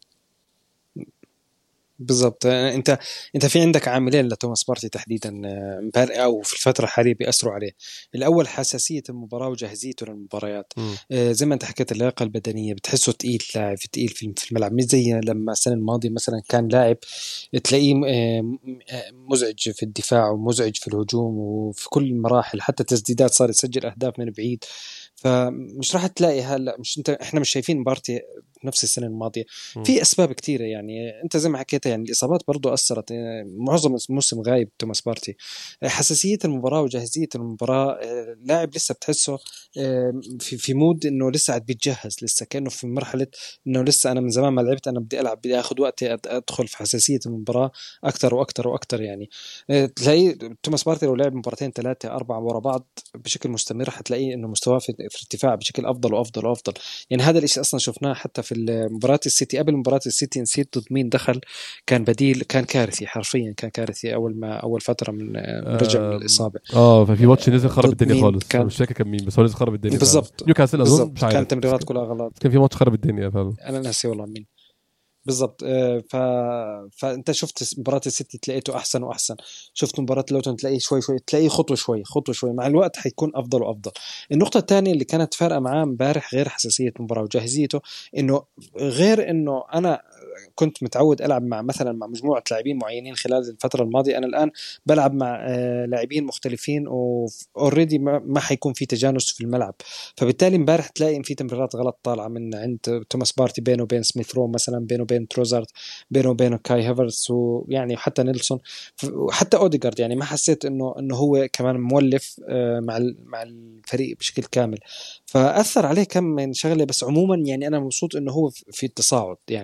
B: بالضبط. انت انت في عندك عاملين لتوماس بارتي تحديدا او في الفتره الحاليه بيأثروا عليه. الاول حساسيه المباراه وجاهزيته للمباريات. آه زي ما انت حكيت اللياقه البدنيه، بتحسه تقيل، لاعب تقيل في الملعب، مش زي لما السنه الماضيه مثلا كان لاعب تلاقيه مزعج في الدفاع ومزعج في الهجوم وفي كل المراحل، حتى تسديدات صار يسجل اهداف من بعيد. فمش راح تلاقي هلا، مش انت احنا مش شايفين بارتي نفس السنه الماضيه. في اسباب كثيره يعني انت زي ما حكيت، يعني الاصابات برضو اثرت. معظم الموسم غايب توماس بارتي. حساسيه المباراه وجاهزيه المباراه، لاعب لسه بتحسه في في مود انه لسه قاعد بيتجهز، لسه كانه في مرحله انه لسه انا من زمان ما لعبت، انا بدي العب، بدي اخذ وقتي ادخل في حساسيه المباراه اكثر واكثر واكثر. يعني تلاقي توماس بارتي لو لعب مباراتين ثلاثه اربعه ورا بعض بشكل مستمر حتلاقيه انه مستواه في ارتفاع بشكل افضل وافضل وافضل. يعني هذا الشيء اصلا شفناه حتى في مباراة السيتي. قبل مباراة السيتي نسيت ضد مين دخل، كان بديل، كان كارثي حرفيا، كان كارثي اول ما اول فترة من رجع من الإصابة.
A: اه ففي ماتش نزل خرب الدنيا خالص، كان مش فاكر كان مين، بس هو نزل خرب الدنيا
B: بالضبط.
A: نيوكاسل اظن، مش عارف،
B: كان تمريرات كلها غلط،
A: كان في ماتش خرب الدنيا فعلا،
B: انا ناسي والله مين بالضبط. ف... فانت شفت مباراة السيتي تلاقيته احسن واحسن، شفت مباراة لوتون تلاقيه شوي شوي، تلاقيه خطوه شوي خطوه شوي، مع الوقت حيكون افضل وافضل. النقطة الثانية اللي كانت فارقة معاه امبارح غير حساسية المباراة وجاهزيته، انه غير انه انا كنت متعود العب مع مثلا مع مجموعه لاعبين معينين خلال الفتره الماضيه، انا الان بلعب مع لاعبين مختلفين واوريدي ما حيكون في تجانس في الملعب. فبالتالي امبارح تلاقي في تمريرات غلط طالعه من عند توماس بارتي بينه وبين سميث رو مثلا، بينه وبين تروزارد، بينه وبين كاي هافرتس، ويعني حتى نيلسون وحتى اوديغارد. يعني ما حسيت انه انه هو كمان مولف مع مع الفريق بشكل كامل، فاثر عليه كم من شغله. بس عموما يعني انا مبسوط انه هو في التصاعد، يعني في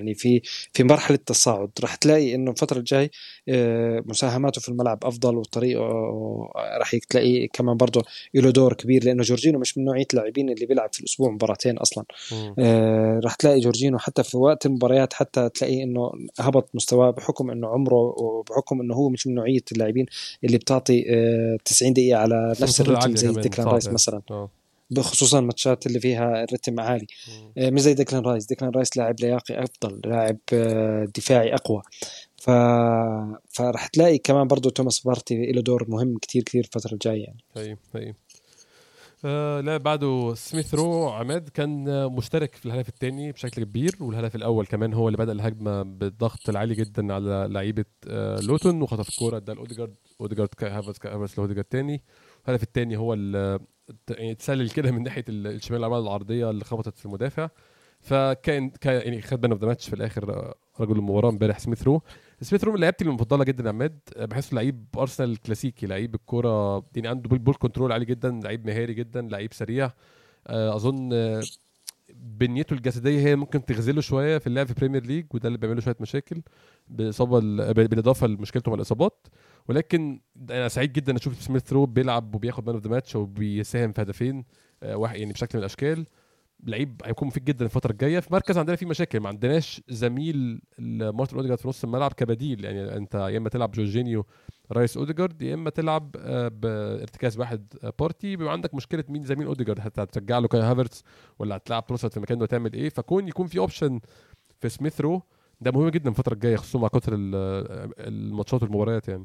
B: في مرحله تصاعد. راح تلاقي انه الفتره الجاي مساهماته في الملعب افضل، وطريقه راح تلاقي كمان برضه له دور كبير، لانه جورجينو مش من نوعيه اللاعبين اللي بيلعب في الاسبوع مباراتين اصلا. آه راح تلاقي جورجينو حتى في وقت المباريات حتى تلاقي انه هبط مستواه بحكم انه عمره، وبحكم انه هو مش من نوعيه اللاعبين اللي بتعطي آه تسعين دقيقه على نفس الرتم زي ديكلان رايس مثلا، بخصوصا الماتشات اللي فيها الرتم عالي. آه مش زي ديكلان رايس. ديكلان رايس لاعب لياقي افضل، لاعب آه دفاعي اقوى. ف... فرح تلاقي كمان برضو توماس بارتي له دور مهم كتير كتير الفترة الجاية يعني.
A: طيب طيب آه لا بعده سميث رو عماد كان مشترك في الهدف الثاني بشكل كبير، والهدف الاول كمان هو اللي بدأ الهجمه بالضغط العالي جدا على لعيبه آه لوتون، وخطف الكوره ده الاوديجارد، اوديجارد هافرز هافرز الاوديجارد الثاني. الهدف الثاني هو يعني اتسلل كده من ناحيه الشمال العمال العرضيه اللي خبطت في المدافع، فكان يعني خد مان اوف ذا ماتش في الاخر رجل المباراه امبارح سميث رو. سميث رو من لعيبتي المفضله جدا يا عماد، بحسه لعيب ارسنال كلاسيكي، لعيب الكوره يعني عنده بول كنترول عالي جدا، لعيب مهاري جدا، لعيب سريع. اظن بنيته الجسديه هي ممكن تغزله شويه في اللعب في بريمير ليج، وده اللي بيعمله شويه مشاكل بالاصابه بالاضافه لمشكلته مع الاصابات. ولكن انا سعيد جدا اشوف سميث رو بيلعب وبياخد مان اوف ذا ماتش وبيساهم في هدفين واحد يعني بشكل من الاشكال. لعيب هيكون مفيد جدا الفتره الجايه. في مركز عندنا في مشاكل، ما عندناش زميل مارتن اوديجارد في نص الملعب كبديل، يعني انت يا اما تلعب جورجينيو رايس اوديجارد، يا اما تلعب بارتكاز واحد بارتي، بيبقى عندك مشكله مين زميل اوديجارد، حتى هترجع له كاي هافرتز ولا هتلعب تروسرد في مكانه وتعمل ايه. فكون يكون في اوبشن في سميث رو ده مهم جدا الفتره الجايه، خصوصا مع كتر الماتشات والمباريات يعني.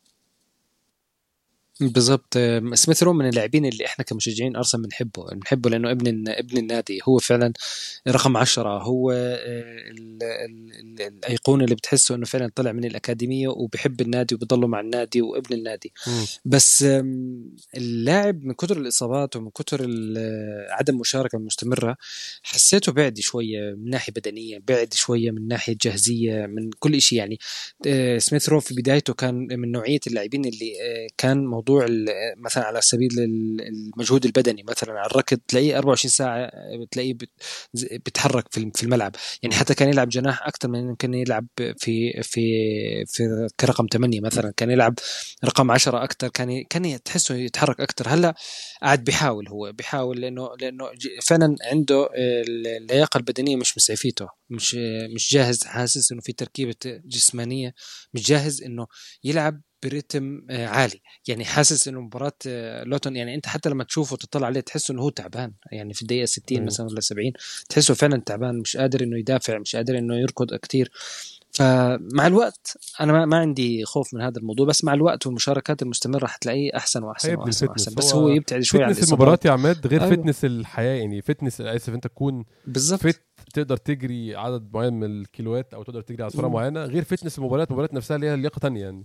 B: بالضبط. سميث رو من اللاعبين اللي احنا كمشجعين ارسنال بنحبه بنحبه لانه ابن ابن النادي، هو فعلا رقم عشرة، هو ال ال الايقونه اللي بتحسه انه فعلا طلع من الاكاديميه وبيحب النادي وبيضله مع النادي وابن النادي. م. بس اللاعب من كتر الاصابات ومن كتر عدم المشاركه المستمره حسيته بعد شويه من ناحيه بدنيه، بعد شويه من ناحيه جاهزيه، من كل شيء يعني. سميث رو في بدايته كان من نوعيه اللاعبين اللي كان موضوع مثلا على سبيل المجهود البدني، مثلا على الركض تلاقيه أربعة وعشرين ساعة بتلاقيه بيتحرك في الملعب يعني. حتى كان يلعب جناح أكتر من كان يلعب في في في كرقم ثمانية مثلا، كان يلعب رقم عشرة أكتر، كان كان تحسه يتحرك أكتر. هلا قاعد بيحاول، هو بيحاول لأنه لأنه فعلا عنده اللياقة البدنية مش مسعفيته، مش مش جاهز، حاسس إنه في تركيبة جسمانية مش جاهز إنه يلعب برتم عالي يعني. حاسس انه مباراه لوتون يعني انت حتى لما تشوفه تطلع عليه تحس انه هو تعبان يعني في الدقيقه ستين مثلا ولا سبعين تحسه فعلا تعبان، مش قادر انه يدافع، مش قادر انه يركض كتير. فمع الوقت انا ما عندي خوف من هذا الموضوع، بس مع الوقت والمشاركات المستمره حتلاقيه احسن واحسن واحسن, وأحسن. بس هو, هو يبتعد شوي عن
A: فتنس المباراه يا عماد غير أيوة. فتنس الحياه يعني. فتنس اسف انت تكون
B: بالظبط
A: فت تقدر تجري عدد معين من الكيلوات او تقدر تجري على سرعه معينه، غير فتنس المباريات. المباريات نفسها ليها لياقه ثانيه يعني،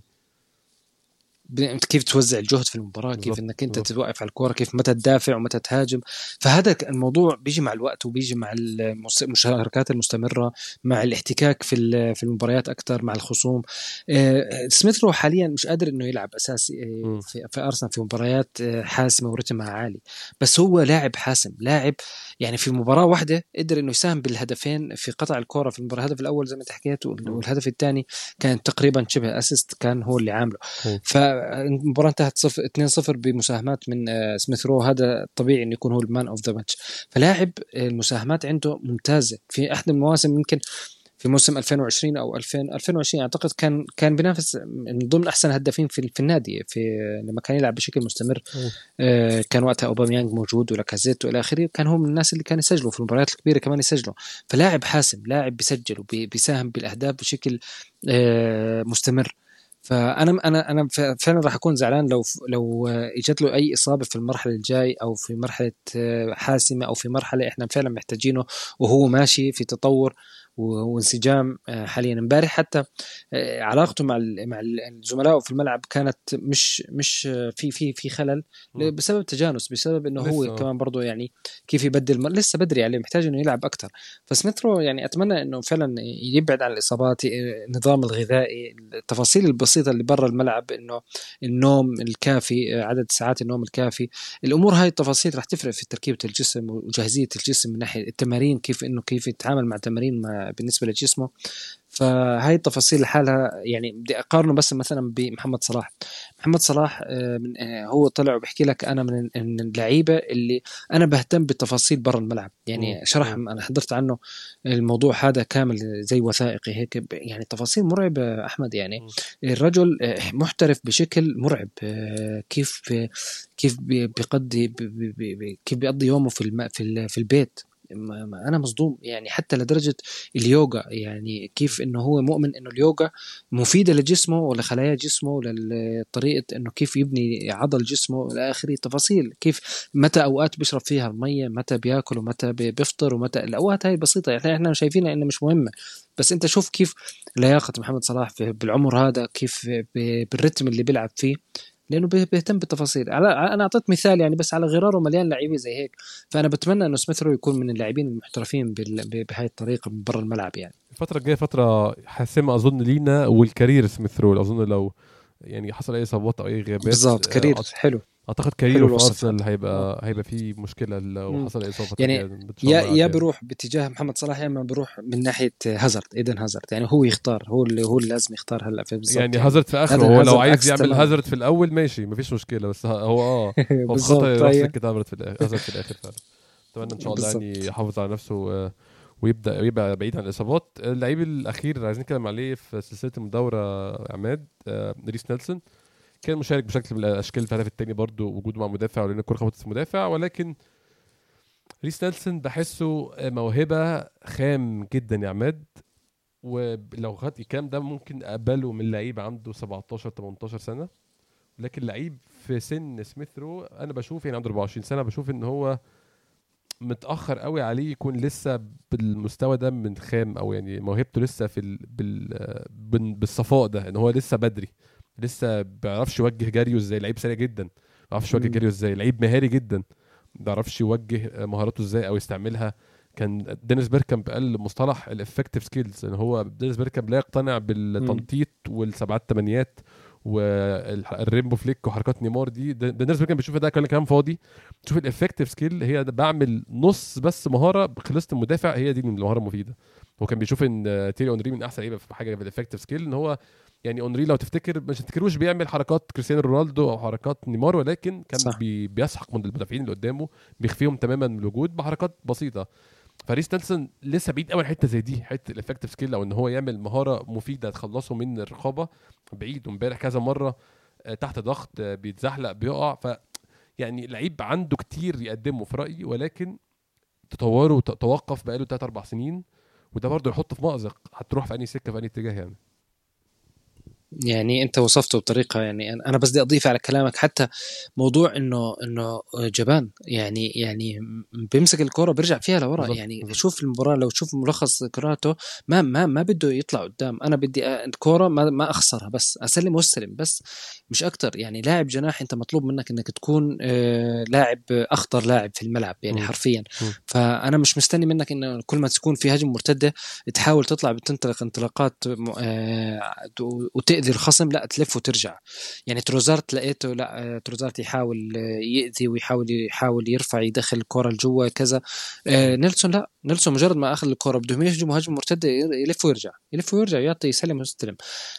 B: كيف توزع الجهد في المباراة، كيف انك انت توقف على الكرة، كيف متى تدافع ومتى تهاجم. فهذا الموضوع بيجي مع الوقت وبيجي مع المشاركات المستمرة، مع الاحتكاك في في المباريات اكثر مع الخصوم. سميث رو حاليا مش قادر انه يلعب اساسي في, في ارسنال في مباريات حاسمة ورتمها عالي، بس هو لاعب حاسم، لاعب يعني في مباراة واحدة قدر انه يساهم بالهدفين في قطع الكرة في المباراة. الهدف الاول زي ما انت حكيت، والهدف الثاني كان تقريبا شبه اسيست، كان هو اللي عامله. فالمباراة انتهت اثنين صفر بمساهمات من سميث رو، هذا طبيعي انه يكون هو المان اوف ذا ماتش. فلاعب المساهمات عنده ممتازة. في احد المواسم يمكن في موسم ألفين وعشرين او ألفين وعشرين اعتقد كان كان بينافس من ضمن احسن هدافين في في النادي، في لما كان يلعب بشكل مستمر. آه كان وقتها اوباميانغ موجود ولاكازيت والى اخره، كان هو من الناس اللي كان يسجلوا في المباريات الكبيره كمان يسجلوا. فلاعب حاسم، لاعب بيسجل وبيساهم بالاهداف بشكل آه مستمر. فانا انا انا فعلا راح اكون زعلان لو لو اجت له اي اصابه في المرحله الجاي، او في مرحله حاسمه، او في مرحله احنا فعلا محتاجينه وهو ماشي في تطور وانسجام. حاليا امبارح حتى علاقته مع مع الزملاء في الملعب كانت مش مش في في في خلل بسبب تجانس، بسبب انه هو كمان برضه يعني كيف يبدل، لسه بدري عليه، محتاج انه يلعب اكثر. فسميث رو يعني اتمنى انه فعلا يبعد عن الاصابات، النظام الغذائي، التفاصيل البسيطه اللي برا الملعب، انه النوم الكافي، عدد ساعات النوم الكافي. الامور هاي التفاصيل راح تفرق في تركيبه الجسم وجاهزيه الجسم من ناحيه التمارين، كيف انه كيف يتعامل مع تمارين بالنسبه لجسمه. فهاي التفاصيل لحالها يعني بدي اقارنه بس مثلا بمحمد صلاح. محمد صلاح من هو طلع وبحكي لك انا من من اللعيبه اللي انا بهتم بالتفاصيل برا الملعب، يعني شرح انا حضرت عنه الموضوع هذا كامل زي وثائقي هيك، يعني تفاصيل مرعبه احمد. يعني الرجل محترف بشكل مرعب، كيف كيف بيقضي كيف بيقضي يومه في في في البيت. أنا مصدوم يعني، حتى لدرجة اليوغا، يعني كيف إنه هو مؤمن إنه اليوغا مفيدة لجسمه ولخلايا جسمه ولطريقة إنه كيف يبني عضل جسمه إلى آخره. تفاصيل كيف متى أوقات بيشرب فيها المية، متى بيأكل ومتى بيفطر، ومتى الأوقات هاي بسيطة يعني إحنا شايفينها إنه مش مهمة، بس أنت شوف كيف لياقة محمد صلاح بالعمر هذا، كيف بالرتم اللي بيلعب فيه، لأنه بيهتم بالتفاصيل. أنا أعطيت مثال يعني بس على غراره مليان لاعبين زي هيك، فأنا بتمنى إنه سميث رو يكون من اللاعبين المحترفين بهاي الطريقة من برا الملعب. يعني
A: الفترة الجاية فترة حاسمة أظن لينا والكارير سميث رو، أظن لو يعني حصل أي إصابات أو أي غيابات
B: بالضبط كارير أط... حلو
A: أعتقد كاريره في أرسنال هيبقى هيبقى فيه مشكلة لو
B: مم.
A: حصل إصابة
B: يعني يا يا بيروح باتجاه محمد صلاح يا ما بيروح من ناحية هازارد، إيدن هازارد، يعني هو يختار، هو اللي هو اللي لازم يختار هلا في بالضبط.
A: يعني هازارد في آخره، هو لو عايز يعمل هازارد في الأول ماشي مفيش مشكلة، بس هو آه هو في خطأ يروح سكة هازارد في الآخر هازارد في الآخر فعلا. أتمنى إن شاء الله يعني يحافظ على نفسه ويبدا يبقى بعيد عن الاصابات. اللعيب الاخير عايزين نتكلم عليه في سلسله المدوره عماد، آه ريس نيلسون، كان مشارك بشكل من الاشكال في الهدف الثاني برضو، وجوده مع مدافع ولان الكره خبطت في مدافع، ولكن ريس نيلسون بحسه موهبه خام جدا يا عماد، ولو خدت الكلام ده ممكن اقبله من لعيب عنده سبعتاشر تمنتاشر سنه، لكن لعيب في سن سميث رو انا بشوف يعني عنده أربعة وعشرين سنه، بشوف ان هو متاخر قوي عليه يكون لسه بالمستوى ده من خام، او يعني موهبته لسه في ال... بال... بالصفاء ده، ان هو لسه بدري، لسه بيعرفش يوجه جريه ازاي، لعيب سريع جدا، بيعرفش يوجه جريه ازاي، لعيب مهاري جدا، بيعرفش يوجه مهاراته ازاي او يستعملها. كان دينيس بيركامب قال مصطلح الافكتيف سكيلز، ان هو دينيس بيركامب لا يقتنع بالتنطيط والسبعات تمانيات والريمبو فليك وحركات نيمار دي. دينيس بيركامب بيشوف ده كلام فاضي، تشوف الافكتيف سكيل هي بعمل نص بس مهاره خلصت المدافع، هي دي المهاره المفيده. هو كان بيشوف ان تيري اونري من احسن لعيبه في حاجه في الافكتيف سكيل، ان هو يعني اونري لو تفتكر مش تفتكروش بيعمل حركات كريستيانو رونالدو او حركات نيمار، ولكن كان بي بيسحق من المدافعين اللي قدامه، بيخفيهم تماما من الوجود بحركات بسيطه. فريس نيلسون لسه بعيد قوي حته زي دي، حته الافكتيف سكيل، او ان هو يعمل مهاره مفيده تخلصه من الرقابه بعيد، وامبارح كذا مره تحت ضغط بيتزحلق بيقع. ف يعني لعيب عنده كتير يقدمه في رايي، ولكن تطوره توقف بقاله تلاتة أربعة سنين، وده برضه يحطه في مأزق هتروح في انهي سكه في انهي اتجاه. يعني
B: يعني انت وصفته بطريقه، يعني انا بس بدي اضيف على كلامك حتى موضوع انه انه جبان، يعني يعني بيمسك الكره بيرجع فيها لورا. يعني بالزبط. شوف المباراه، لو تشوف ملخص كراته ما ما ما بده يطلع قدام، انا بدي الكره ما ما اخسرها، بس اسلم واستلم بس مش اكتر. يعني لاعب جناح انت مطلوب منك انك تكون آه لاعب اخطر لاعب في الملعب يعني م. حرفيا م. فانا مش مستني منك انه كل ما تكون في هجمه مرتده تحاول تطلع بتنطلق انطلاقات آه وتأذي الخصم، لا تلف وترجع. يعني تروزارت لقيته لا تروزارت يحاول يأذي ويحاول يحاول يرفع يدخل الكرة لجوا كذا. آه نيلسون لا، نيلسون مجرد ما اخذ الكرة بدهم يهجموا هجمة مرتدة يلف ويرجع يلف ويرجع يعطي يسلم ويستلم.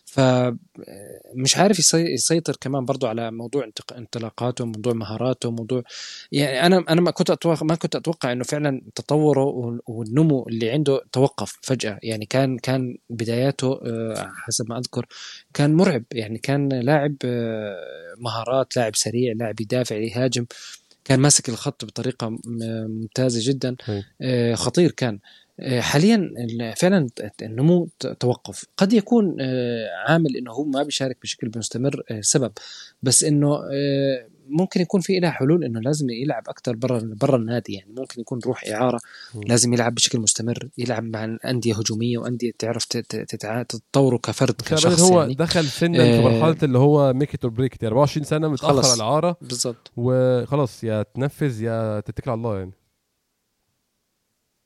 B: فمش عارف يسيطر كمان برضو على موضوع انطلاقاته، موضوع مهاراته، موضوع يعني انا انا ما كنت اتوقع ما كنت اتوقع انه فعلا تطوره والنمو اللي عنده توقف فجأة. يعني كان كان بداياته حسب ما اذكر كان مرعب، يعني كان لاعب مهارات، لاعب سريع، لاعب يدافع يهاجم، كان ماسك الخط بطريقة ممتازة جدا، خطير كان. حاليا فعلا النمو توقف، قد يكون عامل انه هو ما بيشارك بشكل مستمر سبب، بس انه ممكن يكون في لها حلول انه لازم يلعب اكثر برا برا النادي. يعني ممكن يكون روح اعاره، لازم يلعب بشكل مستمر، يلعب مع انديه هجوميه وانديه تعرف تتطوره كفرد كشخص.
A: هو
B: يعني
A: دخل سنا في مرحله اللي هو ميك ات اور بريك، يعني أربعة وعشرين سنه متاخر على الاعاره
B: بالظبط،
A: وخلاص يا تنفذ يا تتكل على الله. يعني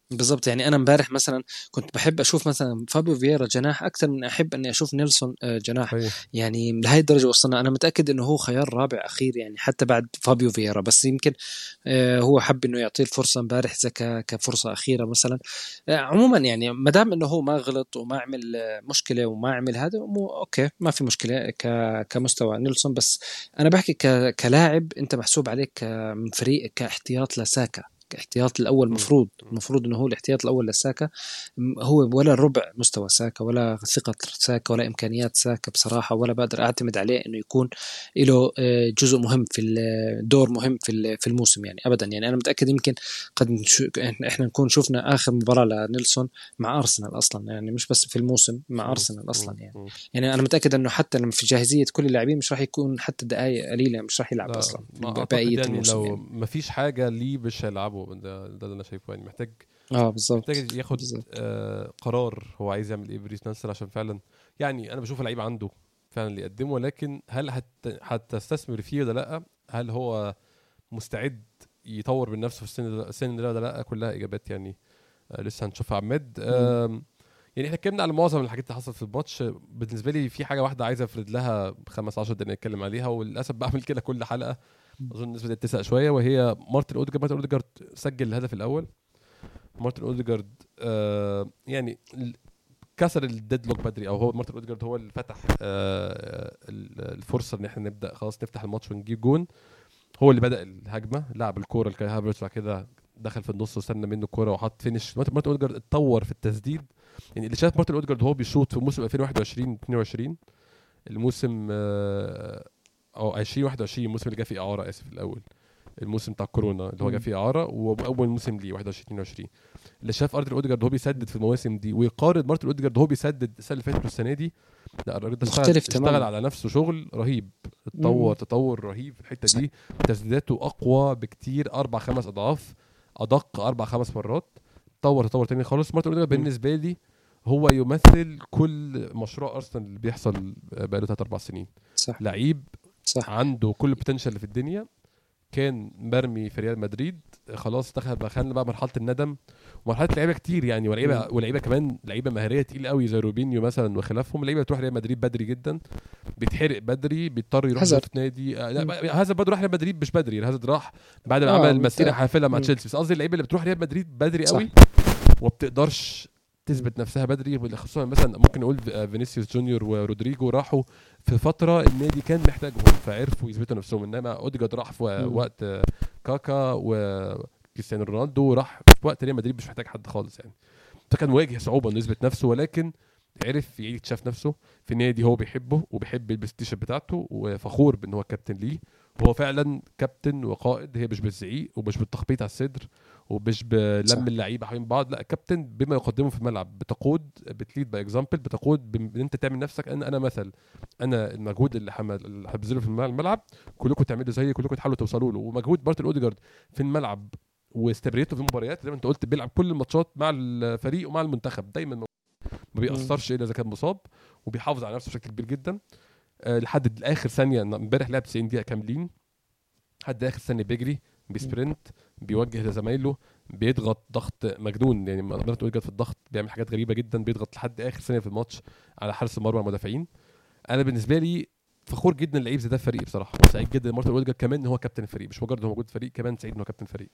B: بالضبط. يعني انا امبارح مثلا كنت بحب اشوف مثلا فابيو فييرا جناح اكثر من احب اني اشوف نيلسون آه، جناح.
A: صحيح.
B: يعني لهي الدرجه وصلنا. انا متاكد انه هو خيار رابع اخير يعني حتى بعد فابيو فييرا، بس يمكن آه، هو حب انه يعطيه الفرصه امبارح اذا ك- كفرصه اخيره مثلا. آه، عموما يعني ما دام انه هو ما غلط وما عمل آه، مشكله وما عمل هذا، مو اوكي ما في مشكله ك كمستوى نيلسون. بس انا بحكي ك كلاعب انت محسوب عليك ك- من فريق كاحتياط لساكا، كاحتياط الاول.
A: مم.
B: مفروض
A: مم.
B: المفروض انه هو الاحتياط الاول لساكا. م- هو ولا ربع مستوى ساكا ولا ثقة ساكا ولا امكانيات ساكا بصراحة، ولا بقدر اعتمد عليه انه يكون له آه، جزء مهم في ال- دور مهم في ال- في الموسم يعني ابدا. يعني انا متأكد يمكن قد نشو- احنا إحنا نكون شفنا اخر مباراة لنيلسون مع ارسنال اصلا، يعني مش بس في الموسم، مع
A: مم.
B: ارسنال اصلا
A: مم.
B: يعني.
A: مم.
B: يعني انا متأكد انه حتى لما في جاهزية كل اللاعبين مش راح يكون حتى دقائق قليلة، مش راح يلعب
A: لا
B: اصلا
A: ما اعتقد
B: بقية
A: يعني
B: الموسم
A: لو
B: يعني.
A: ما فيش حاجه ليه مش هيلعبه، ده, ده اللي انا شايفه يعني. محتاج
B: اه بالضبط
A: محتاج ياخد
B: بالضبط.
A: آه قرار هو عايز يعمل ايه بريس نانسر، عشان فعلا يعني انا بشوف اللعيب عنده فعلا اللي يقدمه، ولكن هل هت... هتستثمر فيه ولا لا؟ هل هو مستعد يطور من نفسه في السن ده السن ده ولا لا؟ كلها اجابات يعني آه لسه هنشوفها. عماد
B: مم.
A: آه يعني احنا اتكلمنا على معظم الحاجات اللي حصلت في الماتش. بالنسبه لي في حاجه واحده عايز افرد لها خمس عشر دقايق نتكلم عليها، وللاسف بعمل كده كل حلقه، اظن الناس بدات تسأل شويه، وهي مارتن اوديجارد. مارتن اوديجارد سجل الهدف الاول. مارتن اوديجارد آه يعني كسر الديدلوك بدري، او هو مارتن اوديجارد هو اللي فتح آه الفرصه ان احنا نبدا خلاص نفتح الماتش ونجيب جون. هو اللي بدا الهجمه، لعب الكوره لكاي هافرتز، بعد كده دخل في النص واستنى منه الكوره وحط فينش. مارتن اوديجارد اتطور في التسديد. يعني اللي شاف مارتن اوديجارد هو بيشوط في موسم ألفين وواحد وعشرين اتنين وعشرين، الموسم آه او ألفين وواحد وعشرين الموسم اللي جه فيه اعاره، اسف الاول الموسم بتاع كورونا اللي هو جه
B: مم.
A: فيه اعاره، واول موسم ليه واحد وعشرين اتنين وعشرين. اللي شاف ارتر اوديجارد هو بيسدد في المواسم دي ويقارن مارتن اوديجارد هو بيسدد السنه اللي فاتت والسنه دي، لا الراجل ده اشتغل
B: مختلف
A: اشتغل
B: تماما.
A: على نفسه شغل رهيب. اتطور
B: مم.
A: تطور رهيب في الحته
B: صح.
A: دي. تسديداته اقوى بكتير، اربع خمس اضعاف، ادق اربع خمس مرات. تطور تطور تاني خالص. مارتن اوديجارد
B: مم.
A: بالنسبه لي هو يمثل كل مشروع ارسنال اللي بيحصل بقاله ثلاث اربع سنين.
B: صح
A: لعيب
B: صح.
A: عنده كل البوتنشال اللي في الدنيا، كان مرمي في ريال مدريد، خلاص دخل بقى خلنا بقى مرحله الندم ومرحله لعيبه كتير يعني،
B: مم.
A: ولعيبه ولعيبه كمان لعيبه مهاريه تقيل قوي زي روبينيو مثلا وخلافهم. لعيبه بتروح ريال مدريد بدري جدا، بيتحرق بدري، بيضطر يروح
B: حذر.
A: يشوف نادي آه لا
B: مم.
A: بقى- هذا برضه راح ريال مدريد مش بدري، هذا راح بعد ما
B: اه
A: عمل مسيره
B: ممتاز.
A: حافله مع
B: مم.
A: تشيلسي. بس قصدي اللعيبه اللي بتروح ريال مدريد بدري
B: صح.
A: قوي وبتقدرش
B: مم.
A: تثبت نفسها بدري، خصوصا مثلا ممكن نقول فينيسيوس جونيور ورودريجو راحوا في فتره النادي كان محتاجهم فعرفوا يثبتوا نفسهم. انما اوديجارد راح في
B: مم.
A: وقت كاكا وكريستيانو رونالدو، راح في وقت ريال مدريد مش محتاج حد خالص يعني. فكان مواجه صعوبه انه يثبت نفسه، ولكن عرف يعيد شاف نفسه في نادي هو بيحبه وبيحب البلايستيشن بتاعته وفخور بان هو كابتن ليه. وهو فعلا كابتن وقائد، هي مش بالزعيق ومش بالتخبيط على الصدر ومش بلم
B: صح.
A: اللعيبه حوالين بعض، لا كابتن بما يقدمه في الملعب، بتقود بتليد باي اكزامبل، بتقود بان انت تعمل نفسك ان انا مثل، انا المجهود اللي حمل اللي هبذله في الملعب كلكم تعملوا زيي، كلكم تحاولوا توصلوا له. ومجهود مارتن اوديجارد في الملعب واستمراريته في المباريات زي ما انت قلت، بيلعب كل الماتشات مع الفريق ومع المنتخب دايما، ما
B: مم.
A: بيأثرش الا اذا كان مصاب، وبيحافظ على نفسه بشكل كبير جدا أه لحد اخر ثانيه. امبارح لعب تسعين دقيقه كاملين، لحد اخر ثانيه بيجري بيسبرنت بيوجه لزمايله، بيضغط ضغط مجنون يعني. مارتن اوديجارد في الضغط بيعمل حاجات غريبه جدا، بيضغط لحد اخر ثانيه في الماتش على حارس المرمى المدافعين. انا بالنسبه لي فخور جدا اللعيب زي ده الفريق بصراحه، وسعيد جدا مارتن اوديجارد كمان ان هو كابتن الفريق، مش مجرد هو موجود في الفريق، كمان سعيد انه كابتن الفريق.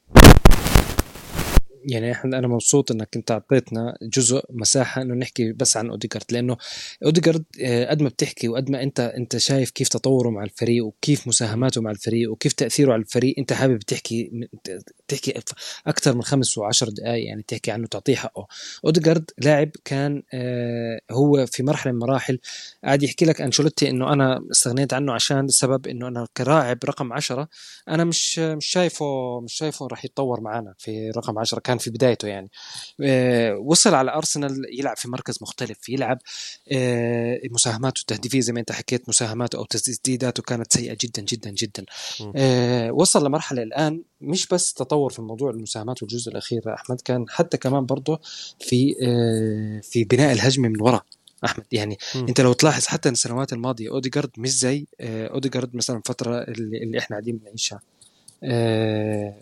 B: يعني احنا انا مبسوط انك انت اعطيتنا جزء مساحه انه نحكي بس عن اوديجارد، لانه اوديجارد آه، قد ما بتحكي وقد ما انت انت شايف كيف تطوره مع الفريق وكيف
A: م-
B: مساهماته مع الفريق وكيف تاثيره على الفريق، انت حابب تحكي تحكي اكثر من خمس وعشر دقائق يعني تحكي عنه تعطيه حقه. اوديجارد لاعب كان آه، هو في مرحله من مراحل قاعد يحكي لك انشيلوتي انه انا استغنيت عنه عشان السبب انه انا كراعب رقم عشرة انا مش مش شايفه مش شايفه راح يتطور معنا في رقم عشرة، كان في بدايته يعني. آه، وصل على أرسنال يلعب في مركز مختلف، يلعب آه، مساهماته التهديفية زي ما أنت حكيت، مساهماته أو تسديداته كانت سيئة جدا جدا جدا.
A: م-
B: آه، وصل لمرحلة الآن مش بس تطور في موضوع المساهمات والجزء الأخير أحمد، كان حتى كمان برضه في آه، في بناء الهجمة من وراء احمد. يعني
A: م-
B: انت لو تلاحظ حتى السنوات الماضيه اوديجارد مش زي آه، اوديجارد مثلا الفتره اللي, اللي احنا قاعدين بنعيشها. آه،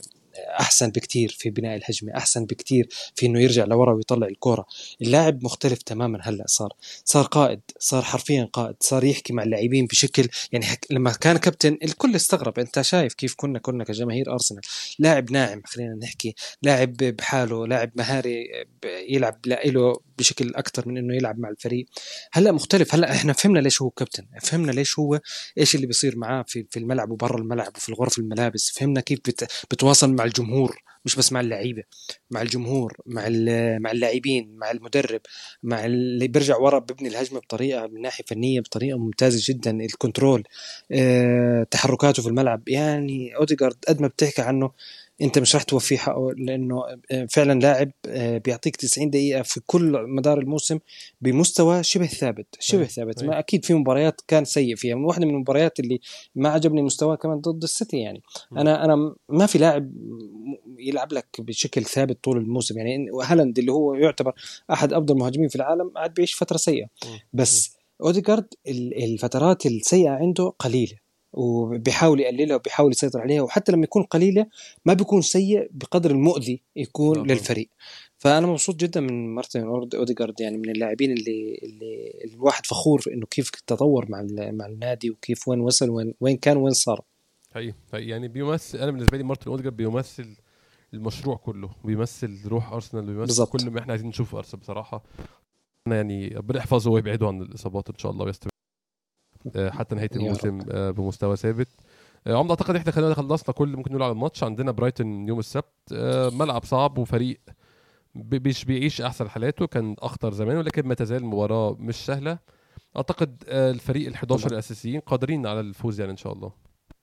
B: احسن بكتير في بناء الهجمه، احسن بكتير في انه يرجع لورا ويطلع الكره. اللاعب مختلف تماما هلا، صار صار قائد، صار حرفيا قائد، صار يحكي مع اللاعبين بشكل يعني حك... لما كان كابتن الكل استغرب. انت شايف كيف كنا كنا كجماهير ارسنال، لاعب ناعم خلينا نحكي، لاعب بحاله، لاعب مهاري يلعب له بشكل اكثر من انه يلعب مع الفريق. هلا مختلف، هلا احنا فهمنا ليش هو كابتن، فهمنا ليش هو ايش اللي بيصير معاه في في الملعب وبرا الملعب وفي الغرف الملابس، فهمنا كيف بت... بتواصل مع الجمهور، مش بس مع اللعيبه، مع الجمهور، مع مع اللاعبين، مع المدرب، مع اللي بيرجع ورا ببني الهجمه بطريقه من ناحيه فنيه بطريقه ممتازه جدا. الكنترول، اه... تحركاته في الملعب. يعني اوديغارد قد ما بتحكي عنه انت مش راح توفيه حقه، لانه فعلا لاعب بيعطيك تسعين دقيقه في كل مدار الموسم بمستوى شبه ثابت، شبه ثابت. ما اكيد في مباريات كان سيء فيها، واحده من المباريات اللي ما عجبني مستواه كمان ضد السيتي. يعني انا انا ما في لاعب يلعب لك بشكل ثابت طول الموسم. يعني هالاند اللي هو يعتبر احد افضل المهاجمين في العالم قاعد بيعيش فتره سيئه، بس اوديغارد الفترات السيئه عنده قليله وبيحاول يقللها وبيحاول يسيطر عليها، وحتى لما يكون قليلة ما بيكون سيء بقدر المؤذي يكون أوه. للفريق. فأنا مبسوط جدا من مارتن أوديغارد، يعني من اللاعبين اللي اللي الواحد فخور إنه كيف تطور مع مع النادي وكيف وين وصل وين وين كان وين صار.
A: هي يعني بيمثل، أنا بالنسبة لي مارتن أوديغارد بيمثل المشروع كله، بيمثل روح أرسنال، بيمثل بالزبط. كل ما إحنا عايزين نشوف أرسنال بصراحة. يعني ربنا يحفظه ويبعده عن الإصابات إن شاء الله ويستمر حتى نهاية الموسم بمستوى ثابت. عمد اعتقد احنا خلينا خلصنا كل ممكن نقول على الماتش. عندنا برايتون يوم السبت، ملعب صعب وفريق مش بيعيش احسن حالاته، كان اخطر زمان ولكن ما تزال المباراه مش سهله. اعتقد الفريق ال11 الاساسيين قادرين على الفوز يعني ان شاء الله.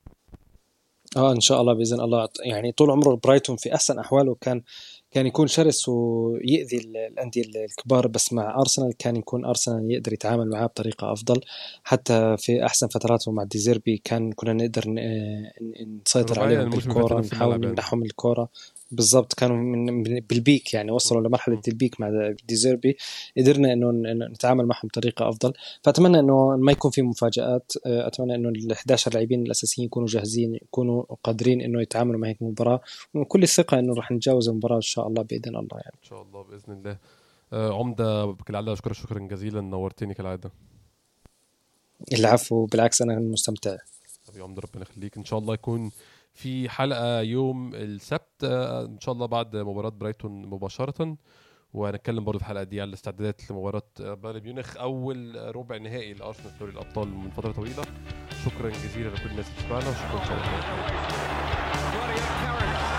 B: اه ان شاء الله باذن الله. يعني طول عمره برايتون في احسن احواله كان كان يكون شرس ويؤذي الأندية الكبار، بس مع أرسنال كان يكون أرسنال يقدر يتعامل معاه بطريقة أفضل. حتى في أحسن فتراته مع ديزيربي كان كنا نقدر نسيطر عليهم بالكرة، نحاول نمنحهم الكرة. بالضبط، كانوا من بالبيك، يعني وصلوا لمرحلة البيك مع ديزيربي، قدرنا إنه نتعامل معهم بطريقة أفضل. فأتمنى إنه ما يكون في مفاجآت، أتمنى إنه الإحدى عشر لاعبين الأساسيين يكونوا جاهزين، يكونوا قادرين إنه يتعاملوا مع هيك مباراة، وكل الثقة إنه راح نتجاوز المباراة إن شاء الله بإذن الله. يعني
A: إن شاء الله بإذن الله. آه عمدة كالعادة أشكرك شكرا جزيلا، نورتني كالعادة.
B: العفو، بالعكس أنا مستمتع.
A: أبي عمدة ربنا يخليك. إن شاء الله يكون في حلقة يوم السبت إن شاء الله بعد مباراة برايتون مباشرة، وهنتكلم برضو في الحلقة دي على الاستعدادات لمباراة بايرن ميونخ أول ربع نهائي لأرسنال في دوري الأبطال من فترة طويلة. شكرا جزيلا لكل الناس اللي سمعنا، وشكرا.